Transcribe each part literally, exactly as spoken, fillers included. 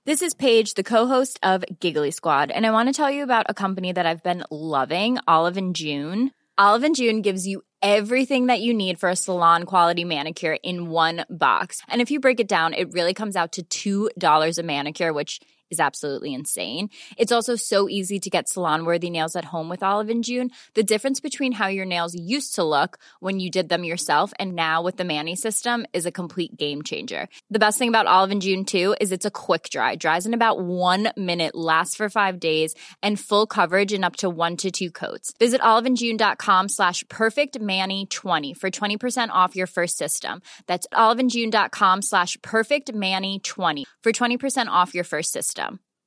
This is Paige, the co-host of Giggly Squad, and I want to tell you about a company that I've been loving, Olive and June. Olive and June gives you everything that you need for a salon-quality manicure in one box. And if you break it down, it really comes out to two dollars a manicure, which is absolutely insane. It's also so easy to get salon-worthy nails at home with Olive and June. The difference between how your nails used to look when you did them yourself and now with the Mani system is a complete game changer. The best thing about Olive and June, too, is it's a quick dry. Dries in about one minute, lasts for five days, and full coverage in up to one to two coats. Visit oliveandjune.com slash perfectmani20 for twenty percent off your first system. That's oliveandjune.com slash perfectmani20 for twenty percent off your first system.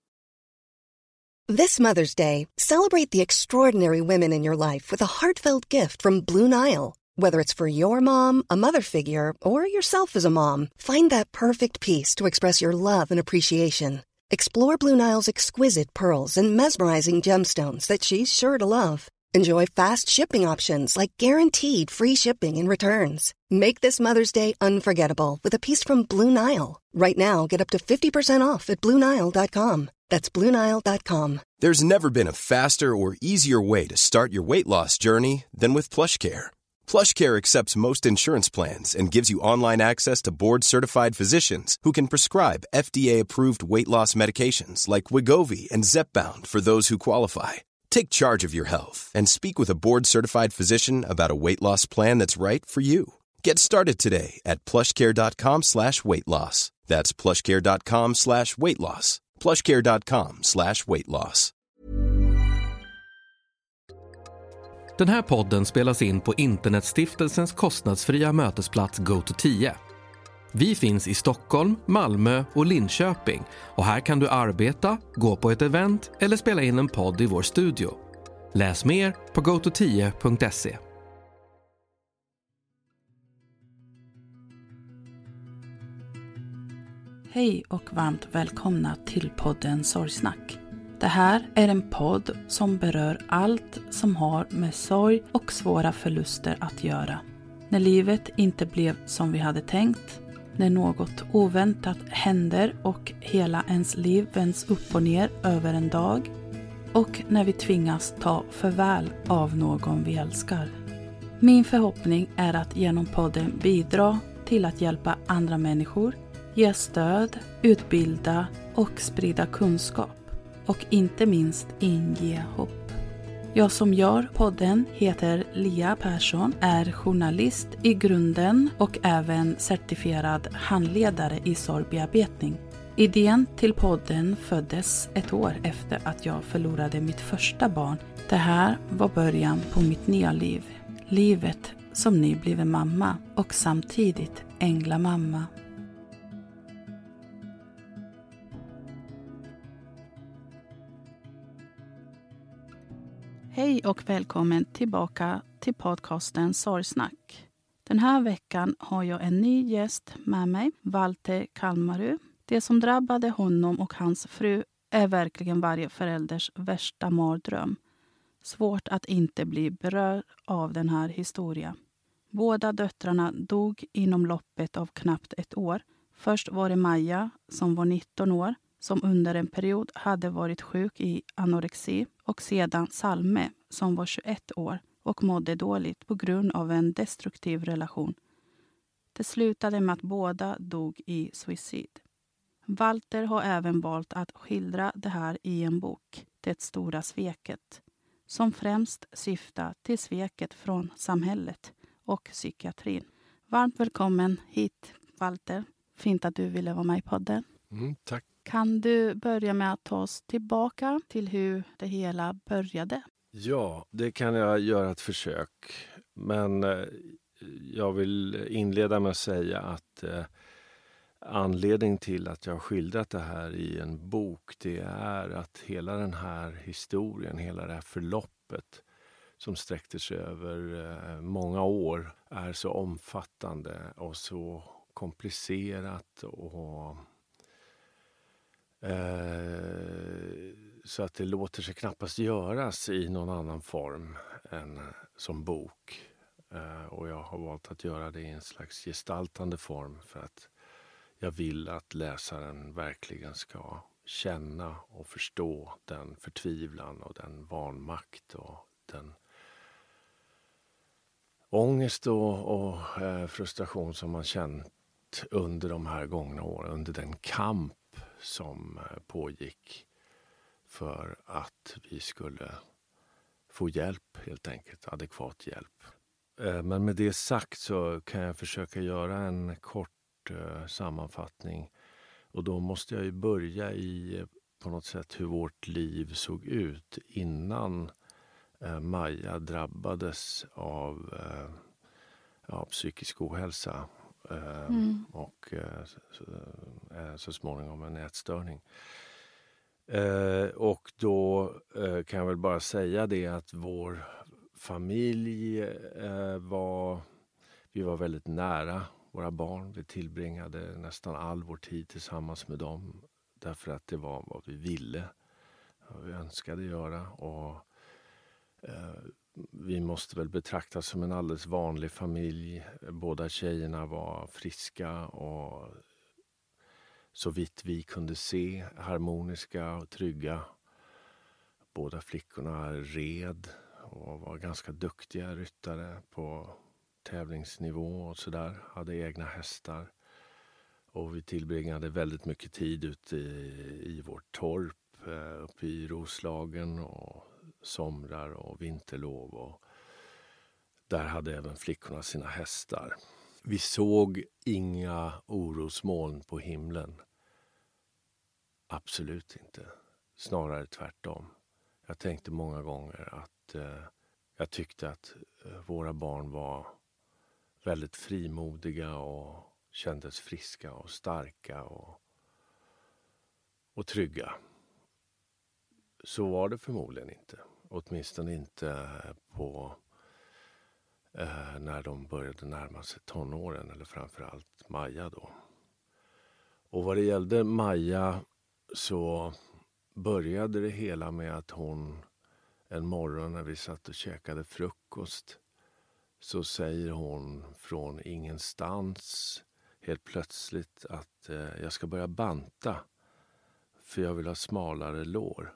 This Mother's Day, celebrate the extraordinary women in your life with a heartfelt gift from Blue Nile. Whether it's for your mom, a mother figure, or yourself as a mom, find that perfect piece to express your love and appreciation. Explore Blue Nile's exquisite pearls and mesmerizing gemstones that she's sure to love. Enjoy fast shipping options like guaranteed free shipping and returns. Make this Mother's Day unforgettable with a piece from Blue Nile. Right now, get up to fifty percent off at blue nile dot com. That's blue nile dot com. There's never been a faster or easier way to start your weight loss journey than with PlushCare. PlushCare accepts most insurance plans and gives you online access to board-certified physicians who can prescribe F D A-approved weight loss medications like Wegovy and Zepbound for those who qualify. Take charge of your health and speak with a board-certified physician about a weight loss plan that's right for you. Get started today at plushcare.com slash weight loss. That's plushcare.com slash weight loss. plushcare.com slash weight loss. Den här podden spelas in på Internetstiftelsens kostnadsfria mötesplats Go to tio. Vi finns i Stockholm, Malmö och Linköping och här kan du arbeta, gå på ett event eller spela in en podd i vår studio. Läs mer på go to tio punkt se. Hej och varmt välkomna till podden Sorgsnack. Det här är en podd som berör allt som har med sorg och svåra förluster att göra. När livet inte blev som vi hade tänkt, när något oväntat händer och hela ens liv vänds upp och ner över en dag, och när vi tvingas ta farväl av någon vi älskar. Min förhoppning är att genom podden bidra till att hjälpa andra människor, ge stöd, utbilda och sprida kunskap och inte minst inge hopp. Jag som gör podden heter Lia Persson, är journalist i grunden och även certifierad handledare i sorgbearbetning. Idén till podden föddes ett år efter att jag förlorade mitt första barn. Det här var början på mitt nya liv. Livet som nybliven mamma och samtidigt änglamamma. Hej och välkommen tillbaka till podcasten Sorgsnack. Den här veckan har jag en ny gäst med mig, Walter Kalmarö. Det som drabbade honom och hans fru är verkligen varje förälders värsta mardröm. Svårt att inte bli berörd av den här historien. Båda döttrarna dog inom loppet av knappt ett år. Först var det Maja som var nitton år, som under en period hade varit sjuk i anorexi, och sedan Salme som var tjugoett år och mådde dåligt på grund av en destruktiv relation. Det slutade med att båda dog i suicid. Walter har även valt att skildra det här i en bok, Det stora sveket, som främst syftar till sveket från samhället och psykiatrin. Varmt välkommen hit, Walter. Fint att du ville vara med i podden. Mm, tack. Kan du börja med att ta oss tillbaka till hur det hela började? Ja, det kan jag göra ett försök. Men eh, jag vill inleda med att säga att eh, anledning till att jag har skildrat det här i en bok, det är att hela den här historien, hela det här förloppet som sträckte sig över eh, många år är så omfattande och så komplicerat och eh, så att det låter sig knappast göras i någon annan form än som bok. Eh, och jag har valt att göra det i en slags gestaltande form för att jag vill att läsaren verkligen ska känna och förstå den förtvivlan och den vanmakt och den ångest och, och eh, frustration som man känt under de här gångna åren, under den kamp som eh, pågick för att vi skulle få hjälp, helt enkelt, adekvat hjälp. Eh, men med det sagt så kan jag försöka göra en kort eh, sammanfattning, och då måste jag ju börja i på något sätt hur vårt liv såg ut innan eh, Maja drabbades av eh, ja, psykisk ohälsa eh, mm. och eh, så, eh, så småningom en ätstörning. Eh, och då eh, kan jag väl bara säga det att vår familj eh, var, vi var väldigt nära våra barn. Vi tillbringade nästan all vår tid tillsammans med dem därför att det var vad vi ville, vad vi önskade göra. Och eh, vi måste väl betraktas som en alldeles vanlig familj. Båda tjejerna var friska och så vitt vi kunde se harmoniska och trygga. Båda flickorna red och var ganska duktiga ryttare på tävlingsnivå och sådär. Hade egna hästar. Och vi tillbringade väldigt mycket tid ute i, i vårt torp, uppe i Roslagen, och somrar och vinterlov. Och där hade även flickorna sina hästar. Vi såg inga orosmoln på himlen. Absolut inte. Snarare tvärtom. Jag tänkte många gånger att eh, jag tyckte att eh, våra barn var väldigt frimodiga och kändes friska och starka och, och trygga. Så var det förmodligen inte. Åtminstone inte på eh, när de började närma sig tonåren, eller framförallt Maja då. Och vad det gällde Maja så började det hela med att hon en morgon när vi satt och käkade frukost, så säger hon från ingenstans helt plötsligt att eh, jag ska börja banta för jag vill ha smalare lår.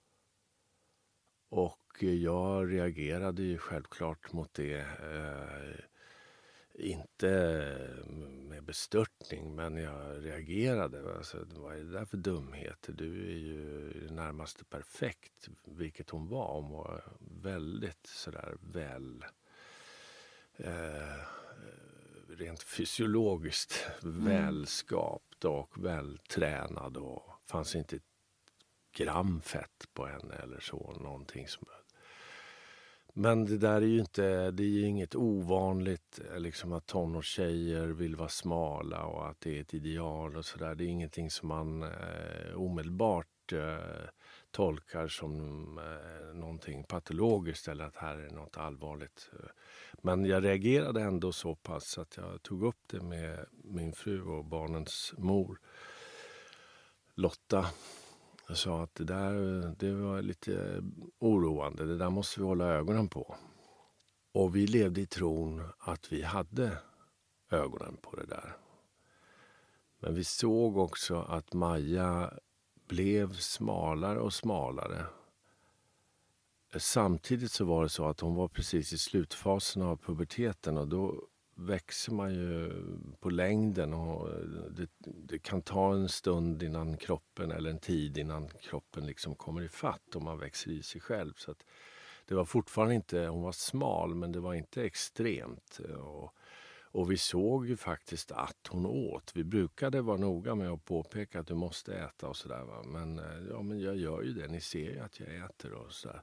Och jag reagerade ju självklart mot det. Eh, inte med bestörtning, men jag reagerade. Alltså, vad är det där för dumheter? Du är ju närmast perfekt, vilket hon var. Hon var väldigt sådär väl... Eh, rent fysiologiskt mm. välskapt och vältränad, och fanns inte ett gram fett på henne eller så, någonting som... Men det där är ju inte, det är ju inget ovanligt liksom, att tonårstjejer vill vara smala och att det är ett ideal och sådär. Det är ingenting som man eh, omedelbart eh, tolkar som eh, någonting patologiskt eller att här är något allvarligt. Men jag reagerade ändå så pass att jag tog upp det med min fru och barnens mor, Lotta. Jag sa att det där det var lite oroande, det där måste vi hålla ögonen på. Och vi levde i tron att vi hade ögonen på det där. Men vi såg också att Maja blev smalare och smalare. Samtidigt så var det så att hon var precis i slutfasen av puberteten, och då växer man ju på längden, och det, det kan ta en stund innan kroppen, eller en tid innan kroppen liksom kommer i fatt och man växer i sig själv. Så att det var fortfarande inte, hon var smal, men det var inte extremt. Och, och vi såg ju faktiskt att hon åt. Vi brukade vara noga med att påpeka att du måste äta och sådär, va? Men, ja, men jag gör ju det, ni ser ju att jag äter och sådär.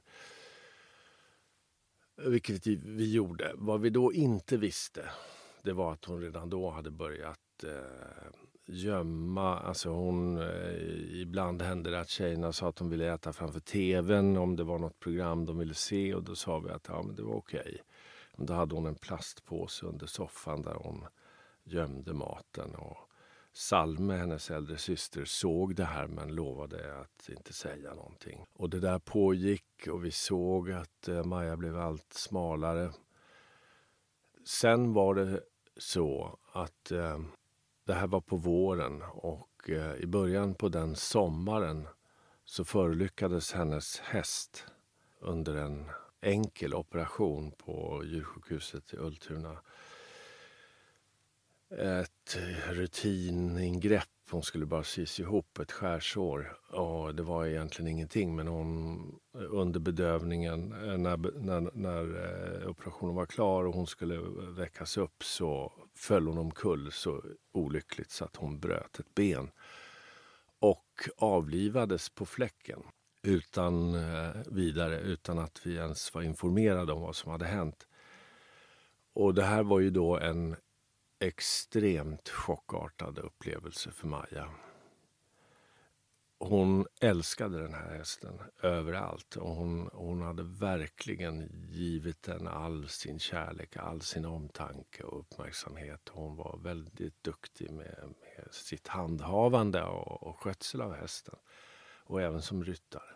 Vilket vi gjorde. Vad vi då inte visste, det var att hon redan då hade börjat eh, gömma. Alltså hon, eh, ibland hände det att tjejerna sa att de ville äta framför tvn om det var något program de ville se. Och då sa vi att ja, men det var okej. Men då hade hon en plastpåse under soffan där hon gömde maten. Och Salme, hennes äldre syster, såg det här men lovade att inte säga någonting. Och det där pågick, och vi såg att eh, Maja blev allt smalare. Sen var det så att eh, Det här var på våren och eh, i början på den sommaren så förolyckades hennes häst under en enkel operation på djursjukhuset i Ultuna. Ett rutiningrepp. Hon skulle bara sys ihop ett skärsår och det var egentligen ingenting, men hon under bedövningen när, när, när operationen var klar och hon skulle väckas upp så föll hon omkull så olyckligt så att hon bröt ett ben och avlivades på fläcken utan vidare, utan att vi ens var informerade om vad som hade hänt. Och det här var ju då en extremt chockartad upplevelse för Maja. Hon älskade den här hästen överallt och hon, hon hade verkligen givit den all sin kärlek, all sin omtanke och uppmärksamhet. Hon var väldigt duktig med, med sitt handhavande och, och skötsel av hästen och även som ryttare.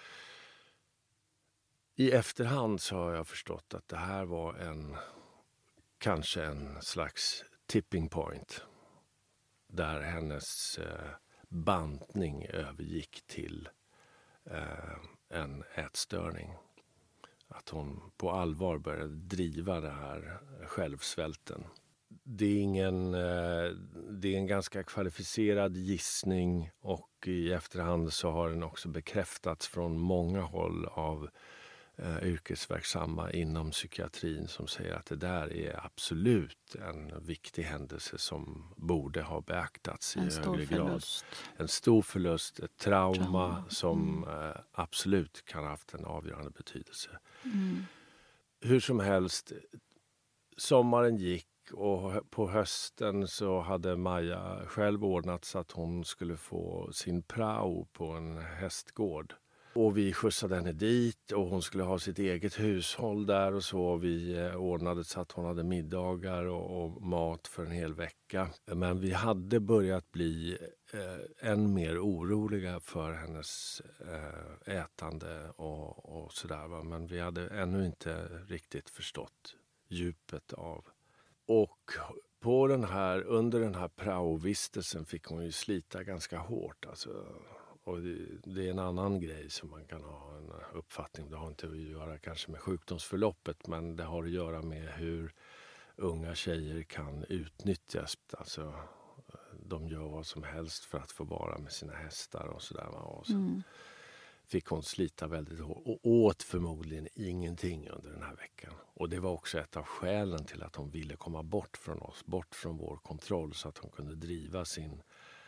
I efterhand så har jag förstått att det här var en kanske en slags tipping point där hennes eh, bantning övergick till eh, en ätstörning. Att hon på allvar började driva det här självsvälten. Det är, ingen, eh, det är en ganska kvalificerad gissning och i efterhand så har den också bekräftats från många håll av Uh, yrkesverksamma inom psykiatrin som säger att det där är absolut en viktig händelse som borde ha beaktats i en högre grad. Förlust. En stor förlust, ett trauma, trauma. som mm. uh, absolut kan ha haft en avgörande betydelse. Mm. Hur som helst, sommaren gick och på hösten så hade Maja själv ordnat så att hon skulle få sin prao på en hästgård. Och vi skjutsade henne dit och hon skulle ha sitt eget hushåll där och så. Vi ordnade så att hon hade middagar och, och mat för en hel vecka. Men vi hade börjat bli eh, än mer oroliga för hennes eh, ätande och, och sådär. Va? Men vi hade ännu inte riktigt förstått djupet av. Och på den här, under den här praovistelsen fick hon ju slita ganska hårt. Alltså. Och det, det är en annan grej som man kan ha en uppfattning. Det har inte att göra kanske med sjukdomsförloppet, men det har att göra med hur unga tjejer kan utnyttjas. Alltså, de gör vad som helst för att få vara med sina hästar och sådär. Och så mm. fick hon slita väldigt hårt och åt förmodligen ingenting under den här veckan. Och det var också ett av skälen till att hon ville komma bort från oss, bort från vår kontroll så att hon kunde driva sin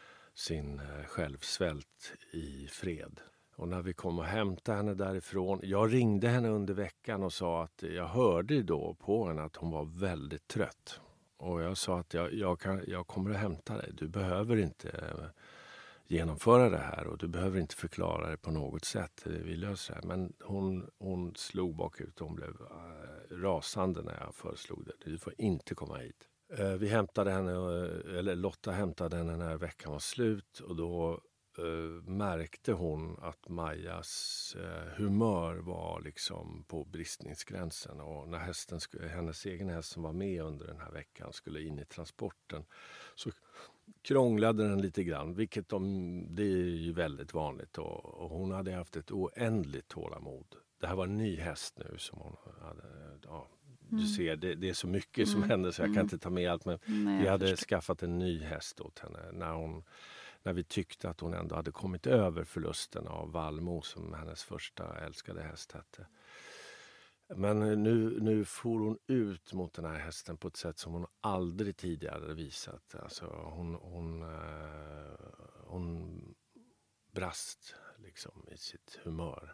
sin självsvält i fred. Och när vi kom och hämtade henne därifrån, jag ringde henne under veckan och sa att jag hörde då på henne att hon var väldigt trött. Och jag sa att jag, jag, kan, jag kommer att hämta dig, du behöver inte genomföra det här och du behöver inte förklara det på något sätt, vi löser det. Men hon, hon slog bakut och hon blev rasande när jag föreslog det, du får inte komma hit. Vi hämtade henne, eller Lotta hämtade henne när veckan var slut och då uh, märkte hon att Majas uh, humör var liksom på bristningsgränsen. Och när hästen, hennes egen häst som var med under den här veckan skulle in i transporten så krånglade den lite grann, vilket de, det är ju väldigt vanligt. Och, och hon hade haft ett oändligt tålamod. Det här var en ny häst nu som hon hade... Ja, du ser, det, det är så mycket som mm. händer så jag kan mm. inte ta med allt. Men Nej, vi hade förstår. skaffat en ny häst åt henne när, hon, när vi tyckte att hon ändå hade kommit över förlusten av Valmo som hennes första älskade häst hette. Men nu, nu for hon ut mot den här hästen på ett sätt som hon aldrig tidigare hade visat. Alltså hon, hon, eh, hon brast liksom i sitt humör.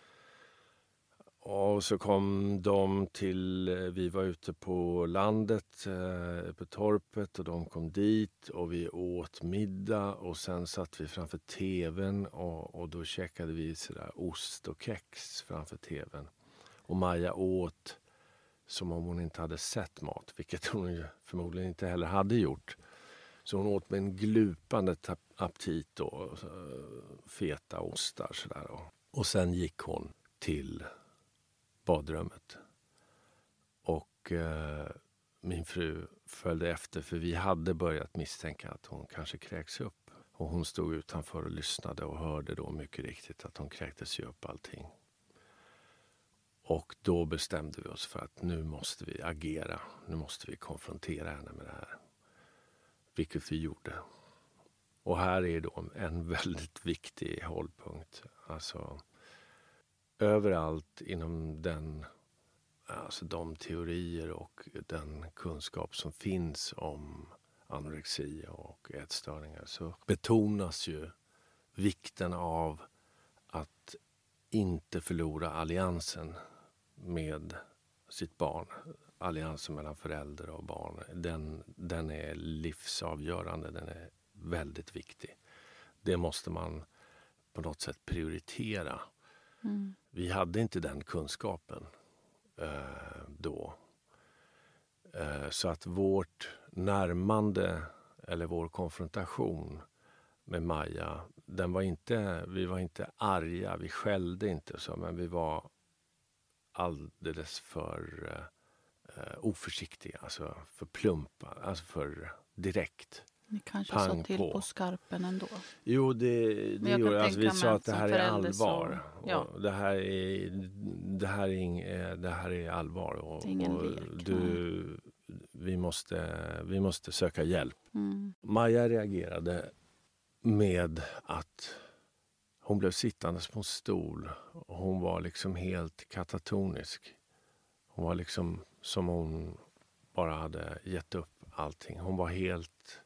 Och så kom de till, vi var ute på landet, eh, på torpet och de kom dit och vi åt middag och sen satt vi framför tvn och, och då käkade vi sådär ost och kex framför tvn. Och Maja åt som om hon inte hade sett mat, vilket hon ju förmodligen inte heller hade gjort. Så hon åt med en glupande aptit och feta ostar sådär. Och sen gick hon till badrummet och eh, min fru följde efter, för vi hade börjat misstänka att hon kanske kräks upp. Och hon stod utanför och lyssnade och hörde då mycket riktigt att hon kräktes ju upp allting. Och då bestämde vi oss för att nu måste vi agera. Nu måste vi konfrontera henne med det här. Vilket vi gjorde. Och här är då en väldigt viktig hållpunkt. Alltså överallt inom den, alltså de teorier och den kunskap som finns om anorexi och ätstörningar, så betonas ju vikten av att inte förlora alliansen med sitt barn. Alliansen mellan förälder och barn, den, den är livsavgörande, den är väldigt viktig. Det måste man på något sätt prioritera. Mm. Vi hade inte den kunskapen eh, då. Eh, så att vårt närmande eller vår konfrontation med Maja, den var inte, vi var inte arga, vi skällde inte så, men vi var alldeles för eh, oförsiktiga, alltså för plumpa, alltså för direkt. Ni kanske sa till på. på skarpen ändå. Jo, det, det gjorde att vi sa att det här är allvar. Så, ja. och det, här är, det, här är ing, det här är allvar. Och, det är ingen och lek. Du, vi, måste, vi måste söka hjälp. Mm. Maja reagerade med att hon blev sittandes på en stol. Och hon var liksom helt katatonisk. Hon var liksom som hon bara hade gett upp allting. Hon var helt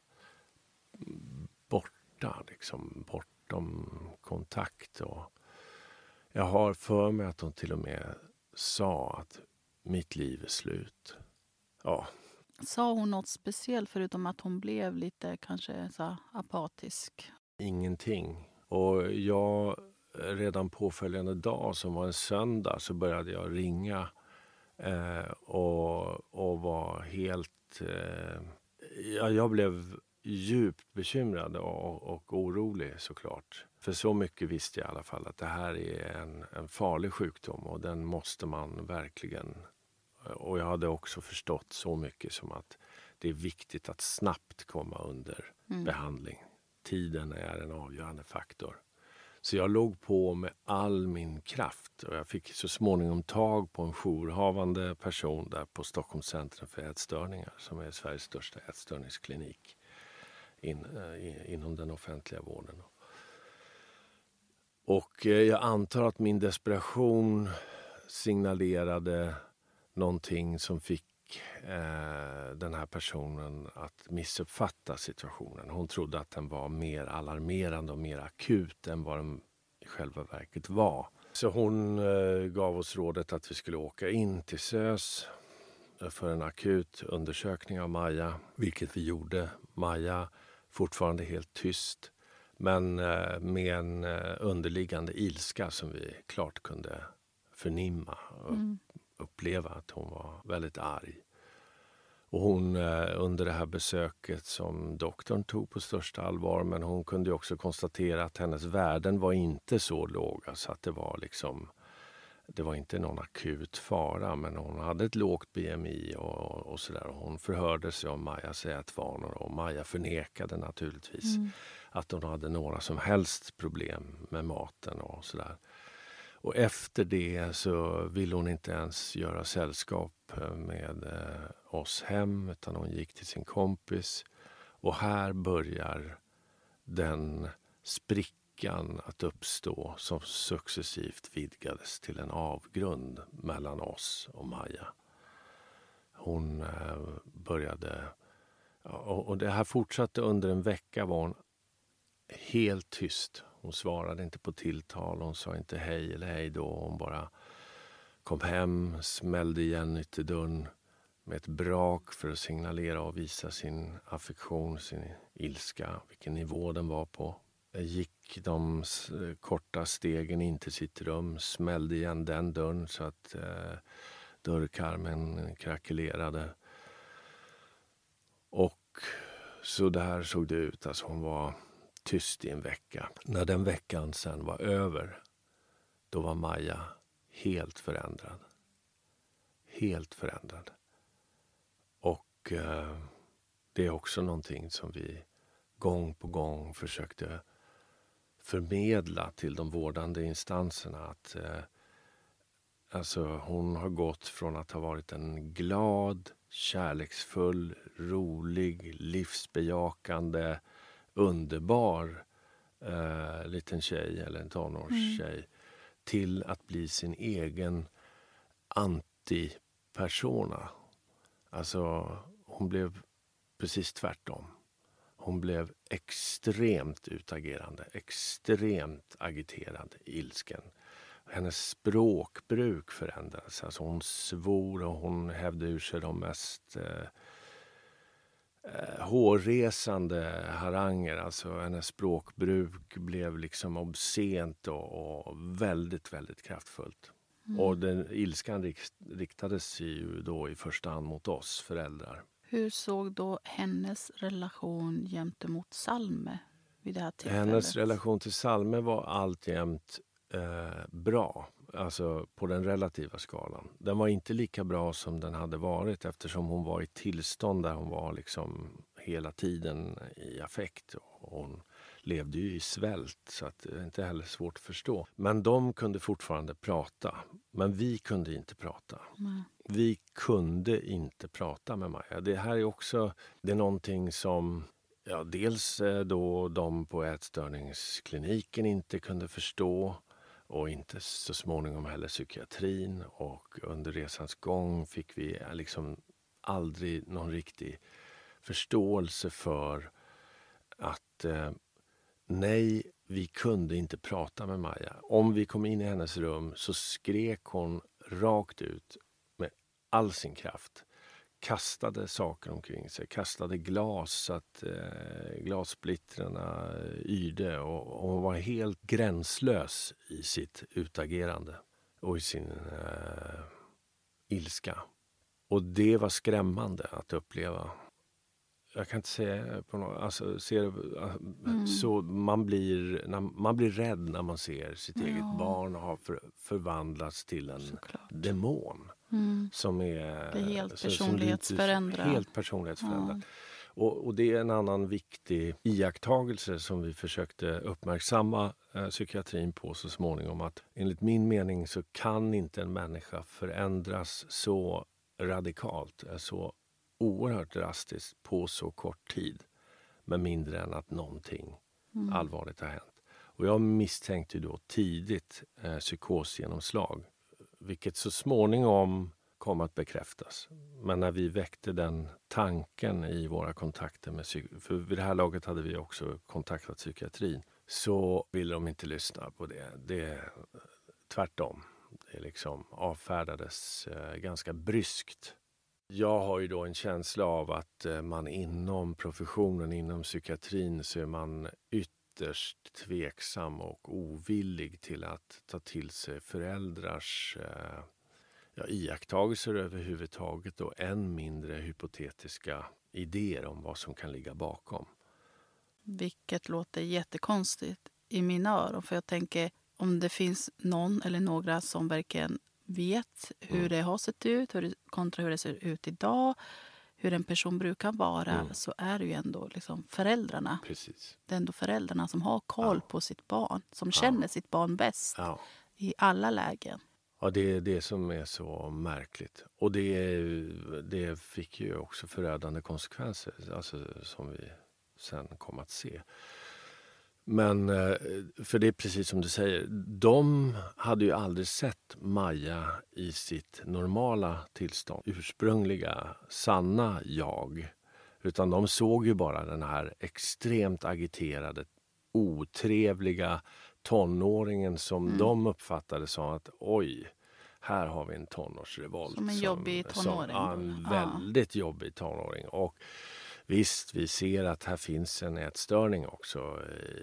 borta, liksom bortom kontakt. Och jag har för mig att hon till och med sa att mitt liv är slut. Ja. Sa hon något speciellt förutom att hon blev lite kanske så apatisk? Ingenting. Och jag redan påföljande dag, som var en söndag, så började jag ringa eh, och, och var helt... Eh, ja, jag blev djupt bekymrad och, och orolig såklart. För så mycket visste jag i alla fall att det här är en, en farlig sjukdom och den måste man verkligen... Och jag hade också förstått så mycket som att det är viktigt att snabbt komma under mm. behandling. Tiden är en avgörande faktor. Så jag låg på med all min kraft och jag fick så småningom tag på en jourhavande person där på Stockholms centrum för ätstörningar, som är Sveriges största ätstörningsklinik in, eh, inom den offentliga vården. Och eh, jag antar att min desperation signalerade någonting som fick eh, den här personen att missuppfatta situationen. Hon trodde att den var mer alarmerande och mer akut än vad den i själva verket var. Så hon eh, gav oss rådet att vi skulle åka in till SÖS för en akut undersökning av Maja, vilket vi gjorde. Maja fortfarande helt tyst, men eh, med en eh, underliggande ilska som vi klart kunde förnimma och mm. uppleva att hon var väldigt arg. Och hon under det här besöket, som doktorn tog på största allvar, men hon kunde också konstatera att hennes värden var inte så låga så att det var liksom, det var inte någon akut fara, men hon hade ett lågt B M I och, och sådär. Hon förhörde sig om Majas ätvanor och Maja förnekade naturligtvis mm. att hon hade några som helst problem med maten och sådär. Och efter det så ville hon inte ens göra sällskap med eh, oss hem, utan hon gick till sin kompis. Och här börjar den sprickan att uppstå som successivt vidgades till en avgrund mellan oss och Maja. Hon eh, började... Och, och det här fortsatte under en vecka, var hon helt tyst. Hon svarade inte på tilltal, hon sa inte hej eller hej då. Hon bara kom hem, smällde igen ytterdörren med ett brak för att signalera och visa sin affektion, sin ilska, vilken nivå den var på. Jag gick de korta stegen in till sitt rum, smällde igen den dörren så att eh, dörrkarmen krackelerade. Och så där såg det ut, alltså hon var... tyst i en vecka. När den veckan sen var över, då var Maja helt förändrad. Helt förändrad. Och Och eh, det är också någonting som vi gång på gång försökte förmedla till de vårdande instanserna. Att eh, alltså, hon har gått från att ha varit en glad, kärleksfull, rolig, livsbejakande, underbar eh, liten tjej eller en tonårstjej mm. till att bli sin egen antipersona. Alltså, hon blev precis tvärtom. Hon blev extremt utagerande, extremt agiterad, ilsken. Hennes språkbruk förändrades. Alltså hon svor och hon hävde ur sig de mest eh, eh, hårresande haranger. Alltså hennes språkbruk blev liksom obscent och, och väldigt, väldigt kraftfullt. Mm. Och den ilskan rikt, riktades ju då i första hand mot oss föräldrar. Hur såg då hennes relation gentemot Salme vid det här tillfället? Hennes relation till Salme var alltjämt eh, bra. Alltså på den relativa skalan. Den var inte lika bra som den hade varit eftersom hon var i tillstånd där hon var liksom hela tiden i affekt. Och hon levde ju i svält så att det är inte heller svårt att förstå. Men de kunde fortfarande prata. Men vi kunde inte prata. Mm. Vi kunde inte prata med Maja. Det här är också det är någonting som ja, dels då de på ätstörningskliniken inte kunde förstå. Och inte så småningom heller psykiatrin. Och under resans gång fick vi liksom aldrig någon riktig förståelse för att eh, nej, vi kunde inte prata med Maja. Om vi kom in i hennes rum så skrek hon rakt ut med all sin kraft. Kastade saker omkring sig, kastade glas så att eh, glassplittrarna yrde och, och hon var helt gränslös i sitt utagerande och i sin eh, ilska. Och det var skrämmande att uppleva. Jag kan inte säga på något, alltså ser mm. så man blir när, man blir rädd när man ser sitt ja. eget barn ha för, förvandlats till en Såklart. demon. Mm. Som är, det är helt personlighetsförändrat. Helt personlighetsförändrat. Ja. Och, och det är en annan viktig iakttagelse som vi försökte uppmärksamma eh, psykiatrin på så småningom. Att enligt min mening så kan inte en människa förändras så radikalt, så oerhört drastiskt på så kort tid. Med mindre än att någonting mm. allvarligt har hänt. Och jag misstänkte då tidigt eh, psykosgenomslag. Vilket så småningom kom att bekräftas. Men när vi väckte den tanken i våra kontakter med psyk- för vid det här laget hade vi också kontaktat psykiatrin. Så ville de inte lyssna på det. Det tvärtom. Det liksom avfärdades eh, ganska bryskt. Jag har ju då en känsla av att eh, man inom professionen, inom psykiatrin så är man ytterst tveksam och ovillig till att ta till sig föräldrars eh, ja, iakttagelser överhuvudtaget och än mindre hypotetiska idéer om vad som kan ligga bakom. Vilket låter jättekonstigt i mina öron, för jag tänker om det finns någon eller några som verkligen vet hur mm. det har sett ut hur det, kontra hur det ser ut idag, hur en person brukar vara, mm. så är det ju ändå liksom föräldrarna. Precis. Det är ändå föräldrarna som har koll ja. på sitt barn, som ja. känner sitt barn bäst ja. i alla lägen. Ja, det är det som är så märkligt. Och det, det fick ju också förödande konsekvenser, alltså som vi sen kom att se. Men, för det är precis som du säger, de hade ju aldrig sett Maja i sitt normala tillstånd, ursprungliga, sanna jag. Utan de såg ju bara den här extremt agiterade, otrevliga tonåringen som mm. de uppfattade som att oj, här har vi en tonårsrevolt. Som en jobbig tonåring. Som, ja, en väldigt ja. jobbig tonåring. Och visst, vi ser att här finns en ätstörning också.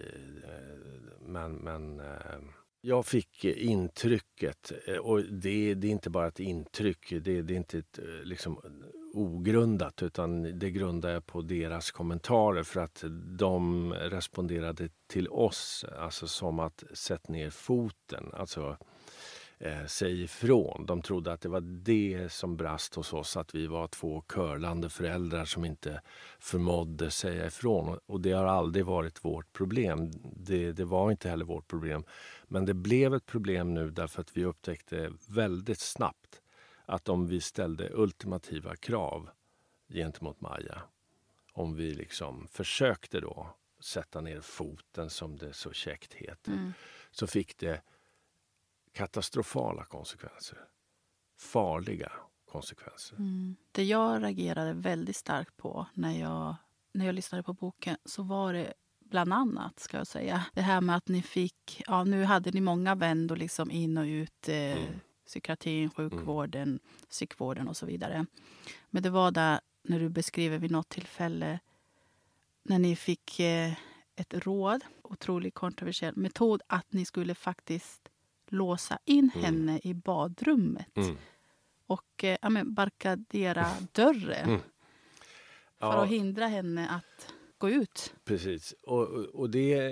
Men, men jag fick intrycket, och det, det är inte bara ett intryck, det, det är inte ett, liksom, ogrundat, utan det grundar jag på deras kommentarer för att de responderade till oss alltså som att sätta ner foten. Alltså eh, säga ifrån. De trodde att det var det som brast hos oss, att vi var två körlande föräldrar som inte förmådde säga ifrån. Och det har aldrig varit vårt problem. Det, det var inte heller vårt problem. Men det blev ett problem nu därför att vi upptäckte väldigt snabbt att om vi ställde ultimativa krav gentemot Maja, om vi liksom försökte då sätta ner foten, som det så käckt heter, mm. så fick det katastrofala konsekvenser. Farliga konsekvenser. Mm. Det jag reagerade väldigt starkt på när jag, när jag lyssnade på boken, så var det bland annat, ska jag säga, det här med att ni fick, ja, nu hade ni många vändor liksom in och ut, eh, mm. psykiatrin, sjukvården, mm. psykvården och så vidare. Men det var där när du beskriver vid något tillfälle när ni fick eh, ett råd, otroligt kontroversiell metod, att ni skulle faktiskt låsa in mm. henne i badrummet mm. och eh, ja, men barrikadera dörren mm. för ja. att hindra henne att gå ut. Precis, och, och det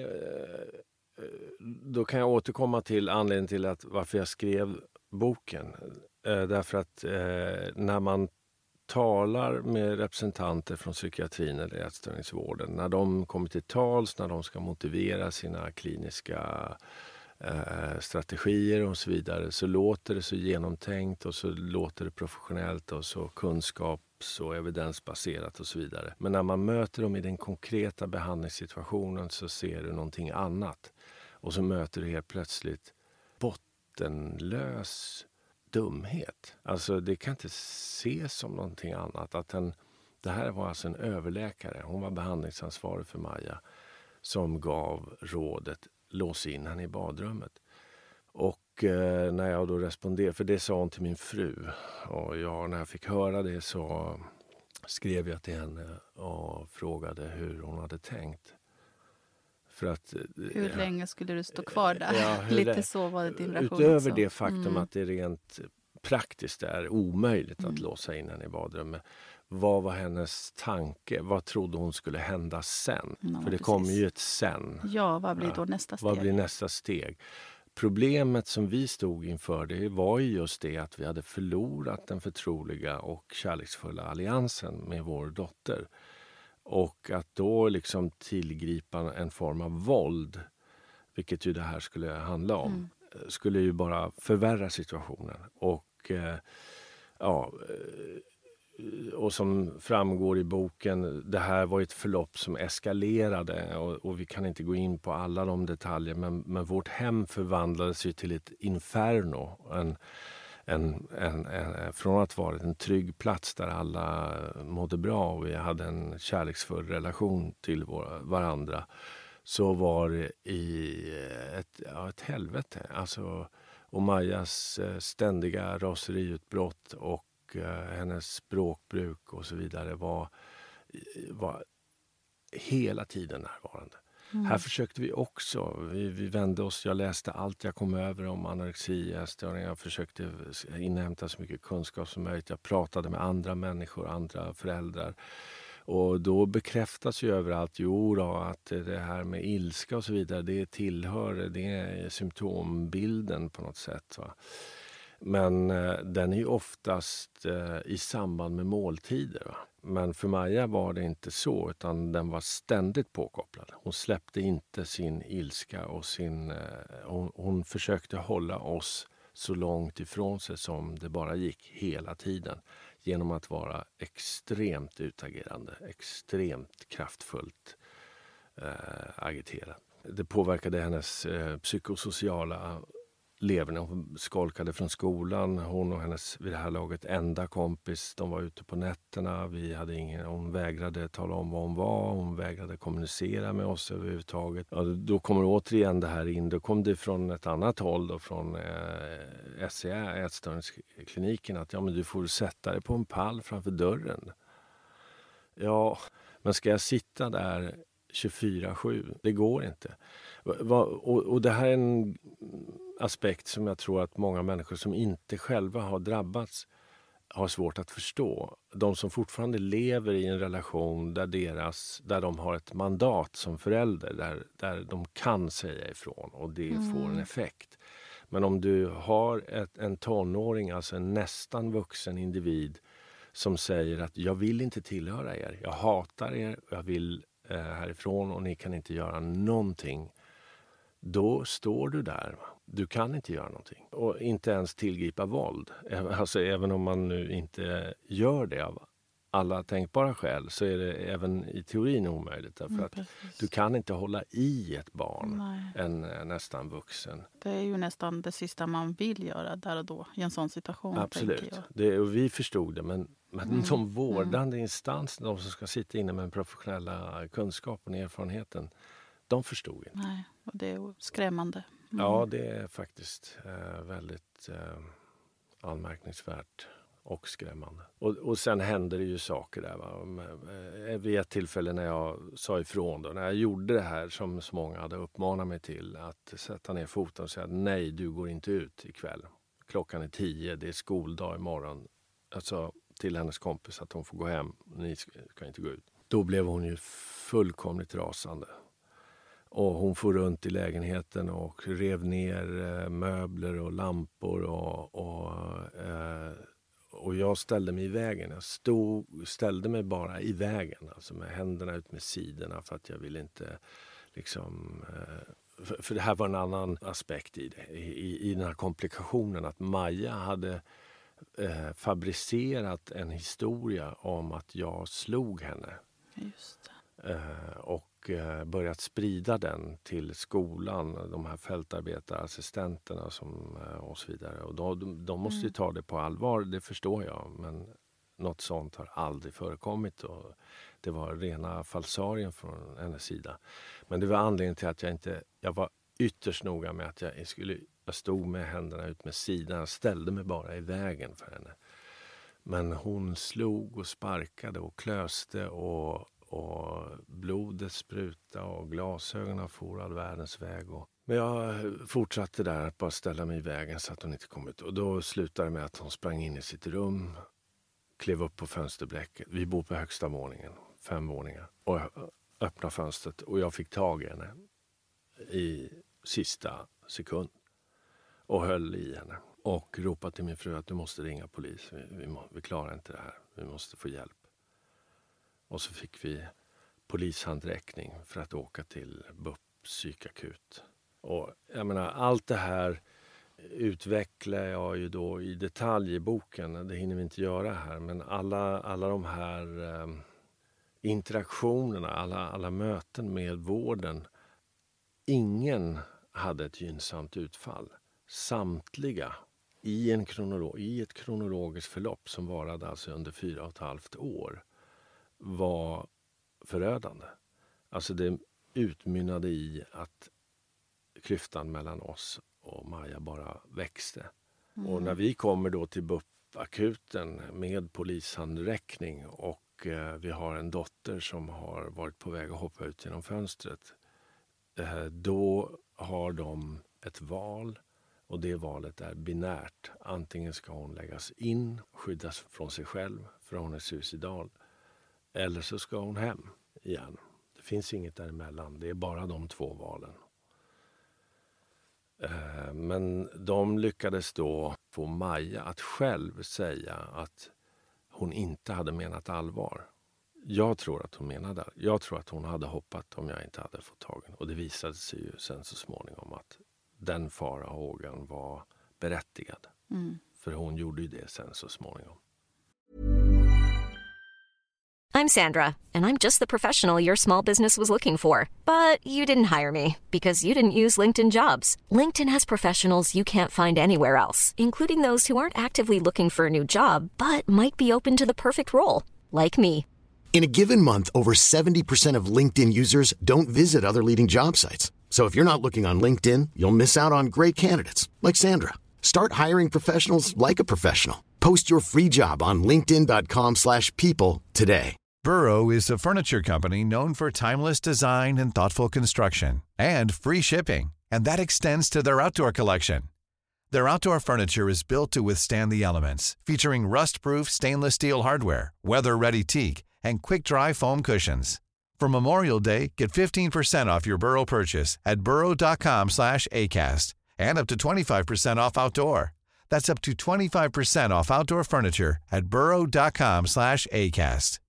då kan jag återkomma till anledningen till att varför jag skrev boken. Eh, därför att eh, när man talar med representanter från psykiatrin eller ätstörningsvården, när de kommer till tals, när de ska motivera sina kliniska eh, strategier och så vidare, så låter det så genomtänkt och så låter det professionellt och så kunskaps- och evidensbaserat och så vidare. Men när man möter dem i den konkreta behandlingssituationen så ser du någonting annat. Och så möter du helt plötsligt bottenlös dumhet. Alltså det kan inte ses som någonting annat. Att en, det här var alltså en överläkare, hon var behandlingsansvarig för Maja, som gav rådet lås in henne i badrummet. Och eh, när jag då responderade, för det sa hon till min fru, och jag, när jag fick höra det så skrev jag till henne och frågade hur hon hade tänkt. För att, hur ja, länge skulle du stå kvar där? Ja, Lite det, så var det din reaktion. Utöver också. det faktum mm. att det rent praktiskt är omöjligt mm. att låsa in henne i badrummet. Vad var hennes tanke? Vad trodde hon skulle hända sen? Ja, för det precis. Kommer ju ett sen. Ja, vad blir då nästa steg? Vad blir nästa steg? Problemet som vi stod inför, det var ju just det att vi hade förlorat den förtroliga och kärleksfulla alliansen med vår dotter. Och att då liksom tillgripa en form av våld, vilket ju det här skulle handla om, mm. skulle ju bara förvärra situationen. Och eh, ja, och som framgår i boken, det här var ett förlopp som eskalerade och, och vi kan inte gå in på alla de detaljer, men, men vårt hem förvandlades ju till ett inferno. En, En, en, en, från att vara en trygg plats där alla mådde bra och vi hade en kärleksfull relation till våra, varandra, så var det i ett, ja, ett helvete. Alltså, och Majas ständiga raseriutbrott och uh, hennes språkbruk och så vidare var, var hela tiden närvarande. Mm. Här försökte vi också, vi, vi vände oss, jag läste allt jag kom över om anorexi, ätstörningar, jag försökte inhämta så mycket kunskap som möjligt, jag pratade med andra människor, andra föräldrar, och då bekräftas ju överallt, jo då, att det här med ilska och så vidare, det tillhör, det är symptombilden på något sätt, va. Men eh, den är ju oftast eh, i samband med måltider. Va? Men för Maja var det inte så, utan den var ständigt påkopplad. Hon släppte inte sin ilska och sin... Eh, hon, hon försökte hålla oss så långt ifrån sig som det bara gick hela tiden. Genom att vara extremt utagerande, extremt kraftfullt eh, agiterad. Det påverkade hennes eh, psykosociala leverne. Hon skolkade från skolan. Hon och hennes vid det här laget enda kompis, de var ute på nätterna. Vi hade ingen, hon vägrade tala om vad hon var. Hon vägrade kommunicera med oss överhuvudtaget. Ja, då kommer återigen det här in. Då kom det från ett annat håll, då, från eh, S C A, ätstörningskliniken, att ja, men du får sätta dig på en pall framför dörren. Ja, men ska jag sitta där tjugofyra sju? Det går inte. Och, och det här är en aspekt som jag tror att många människor som inte själva har drabbats har svårt att förstå. De som fortfarande lever i en relation där, deras, där de har ett mandat som förälder, där, där de kan säga ifrån och det mm. får en effekt. Men om du har ett, en tonåring, alltså en nästan vuxen individ som säger att jag vill inte tillhöra er, jag hatar er, jag vill eh, härifrån och ni kan inte göra någonting. Då står du där. Du kan inte göra någonting. Och inte ens tillgripa våld. Alltså även om man nu inte gör det av alla tänkbara skäl så är det även i teorin omöjligt. Därför mm, att du kan inte hålla i ett barn, en, en nästan vuxen. Det är ju nästan det sista man vill göra där och då i en sån situation. Absolut. Det, och vi förstod det, men, men mm. de vårdande mm. instanserna, de som ska sitta inne med den professionella kunskapen och erfarenheten, de förstod inte. Nej, och det är skrämmande. Mm. Ja, det är faktiskt eh, väldigt eh, anmärkningsvärt och skrämmande. Och, och sen hände det ju saker där. Va? Vid ett tillfälle när jag sa ifrån då, när jag gjorde det här som så många hade uppmanat mig till, att sätta ner foten och säga nej, du går inte ut ikväll. Klockan är tio, det är skoldag imorgon. Alltså till hennes kompis att hon får gå hem, ni ska, ska inte gå ut. Då blev hon ju fullkomligt rasande. Och hon får runt i lägenheten och rev ner eh, möbler och lampor och, och, eh, och jag ställde mig i vägen. Jag stod, ställde mig bara i vägen, alltså med händerna ut med sidorna för att jag ville inte liksom... Eh, för, för det här var en annan aspekt i det, i, i den här komplikationen att Maja hade eh, fabricerat en historia om att jag slog henne. Just det. Eh, och börjat sprida den till skolan, de här fältarbetarassistenterna som, och så vidare. Och de, de måste ju ta det på allvar, det förstår jag. Men något sånt har aldrig förekommit och det var rena falsarien från hennes sida. Men det var anledningen till att jag inte, jag var ytterst noga med att jag skulle, jag stod med händerna ut med sidan, jag ställde mig bara i vägen för henne. Men hon slog och sparkade och klöste och och blodet spruta och glasögonen for all världens väg. Och... Men jag fortsatte där att bara ställa mig i vägen så att hon inte kom ut. Och då slutade det med att hon sprang in i sitt rum, klev upp på fönsterblecket. Vi bor på högsta våningen, fem våningar. Och öppnade fönstret och jag fick tag i henne i sista sekund. Och höll i henne. Och ropade till min fru att du måste ringa polis. Vi, vi, må, vi klarar inte det här. Vi måste få hjälp. Och så fick vi polishandräckning för att åka till B U P psykakut. Och jag menar, allt det här utvecklar jag ju då i detalj i boken. Det hinner vi inte göra här. Men alla, alla de här eh, interaktionerna, alla, alla möten med vården. Ingen hade ett gynnsamt utfall. Samtliga i, en kronolo- i ett kronologiskt förlopp som varade alltså under fyra och ett halvt år. Var förödande. Alltså det utmynnade i att klyftan mellan oss och Maja bara växte. Mm. Och när vi kommer då till B U P-akuten med polishandräckning och eh, vi har en dotter som har varit på väg att hoppa ut genom fönstret. Eh, då har de ett val och det valet är binärt. Antingen ska hon läggas in, skyddas från sig själv för hon är suicidal. Eller så ska hon hem igen. Det finns inget däremellan. Det är bara de två valen. Eh, men de lyckades då få Maja att själv säga att hon inte hade menat allvar. Jag tror att hon menade det. Jag tror att hon hade hoppat om jag inte hade fått tagen. Och det visade sig ju sen så småningom att den farhågan var berättigad. Mm. För hon gjorde ju det sen så småningom. I'm Sandra, and I'm just the professional your small business was looking for. But you didn't hire me because you didn't use LinkedIn Jobs. LinkedIn has professionals you can't find anywhere else, including those who aren't actively looking for a new job, but might be open to the perfect role, like me. In a given month, over seventy percent of LinkedIn users don't visit other leading job sites. So if you're not looking on LinkedIn, you'll miss out on great candidates, like Sandra. Start hiring professionals like a professional. Post your free job on linkedin.com slash people today. Burrow is a furniture company known for timeless design and thoughtful construction, and free shipping, and that extends to their outdoor collection. Their outdoor furniture is built to withstand the elements, featuring rust-proof stainless steel hardware, weather-ready teak, and quick-dry foam cushions. For Memorial Day, get fifteen percent off your Burrow purchase at burrow.com slash ACAST and up to twenty-five percent off outdoor. That's up to twenty-five percent off outdoor furniture at burrow.com slash acast.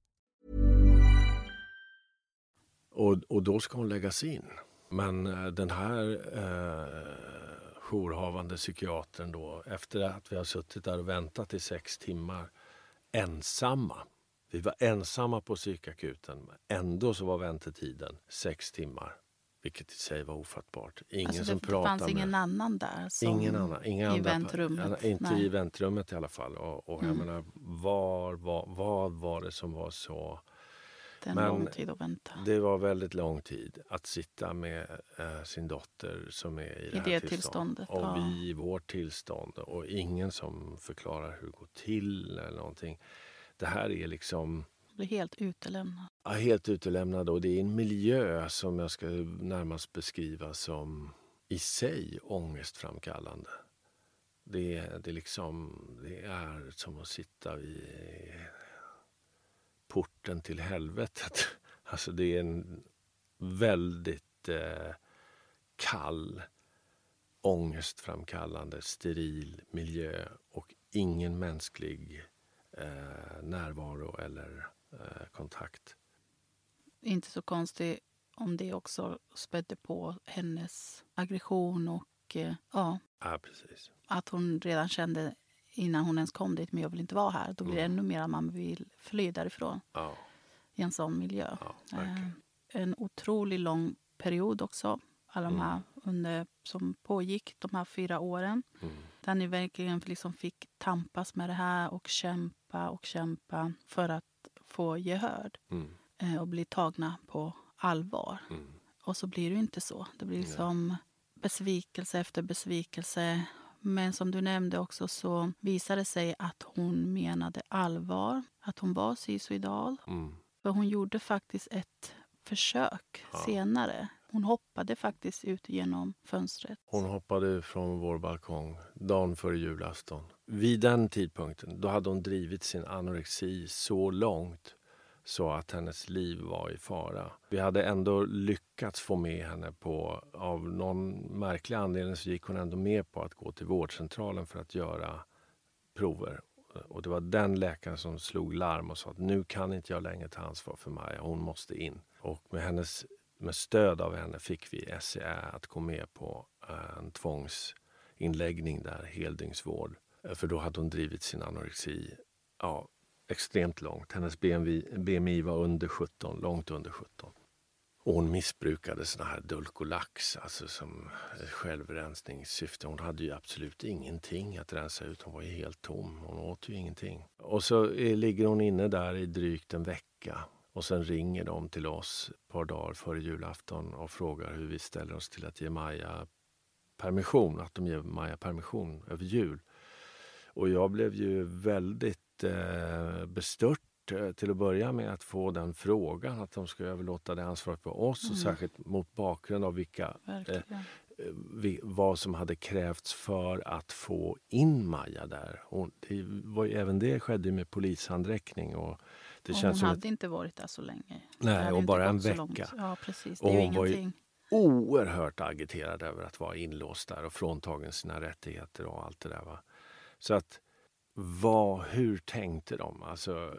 Och, och då ska hon läggas in. Men eh, den här eh, jourhavande psykiatern då, efter att vi har suttit där och väntat i sex timmar ensamma. Vi var ensamma på psykakuten, men ändå så var väntetiden sex timmar. Vilket i sig var ofattbart. Ingen alltså det, som pratade det fanns med. ingen annan där som ingen annan, inga i andra, väntrummet? Inte Nej. i väntrummet i alla fall. Och, och jag Mm. menar, var, var, vad var det som var så... Det är en Men lång tid att vänta. Det var väldigt lång tid att sitta med eh, sin dotter som är i, I det här det tillståndet. tillståndet, Och ja. vi i vårt tillstånd. Och ingen som förklarar hur det går till eller någonting. Det här är liksom... Blir helt utelämnad. Ja, helt utelämnad. Och det är en miljö som jag ska närmast beskriva som i sig ångestframkallande. Det, det, liksom, det är som att sitta i porten till helvetet. Alltså det är en väldigt eh, kall, ångestframkallande, steril miljö och ingen mänsklig eh, närvaro eller eh, kontakt. Inte så konstigt om det också spädde på hennes aggression och eh, ja, Ja, precis. att hon redan kände innan hon ens kom dit, men jag vill inte vara här. Då blir det Mm. ännu mer att man vill fly därifrån Ja, i en sån miljö. ja Eh, verkligen. en otroligt lång period också. Alla de Mm. här under, som pågick de här fyra åren. Mm. Där ni verkligen liksom fick tampas med det här och kämpa och kämpa för att få gehör Mm. eh, och bli tagna på allvar. Mm. Och så blir det ju inte så. Det blir som besvikelse efter besvikelse. Men som du nämnde också så visade det sig att hon menade allvar. Att hon var suicidal. Mm. För hon gjorde faktiskt ett försök Ja. senare. Hon hoppade faktiskt ut genom fönstret. Hon hoppade från vår balkong dagen före julafton. Vid den tidpunkten då hade hon drivit sin anorexi så långt så att hennes liv var i fara. Vi hade ändå lyckats få med henne på, av någon märklig anledning så gick hon ändå med på att gå till vårdcentralen för att göra prover. Och det var den läkaren som slog larm och sa att nu kan inte jag längre ta ansvar för Maja, hon måste in. Och med, hennes, med stöd av henne fick vi S C Ä att gå med på en tvångsinläggning där, heldygnsvård. För då hade hon drivit sin anorexi ja, extremt långt. Hennes B M I var under sjutton, långt under sjutton. Och hon missbrukade såna här Dulcolax, alltså som självrensningssyfte. Hon hade ju absolut ingenting att rensa ut. Hon var ju helt tom. Hon åt ju ingenting. Och så är, ligger hon inne där i drygt en vecka. Och sen ringer de till oss ett par dagar före julafton och frågar hur vi ställer oss till att ge Maja permission. Att de ger Maja permission över jul. Och jag blev ju väldigt eh, bestört till att börja med att få den frågan att de ska överlåta det ansvaret på oss. Mm. Och särskilt mot bakgrund av vilka, eh, vi, vad som hade krävts för att få in Maja där. Och det var ju, även det skedde med polishandräckning. Och det och känns hon som hade ett, inte varit där så länge. Nej, och bara en vecka. Ja, precis. Det och är ju hon ingenting. Var ju oerhört agiterad över att vara inlåst där och fråntagen sina rättigheter och allt det där. Va? Så att Vad, hur tänkte de? Alltså,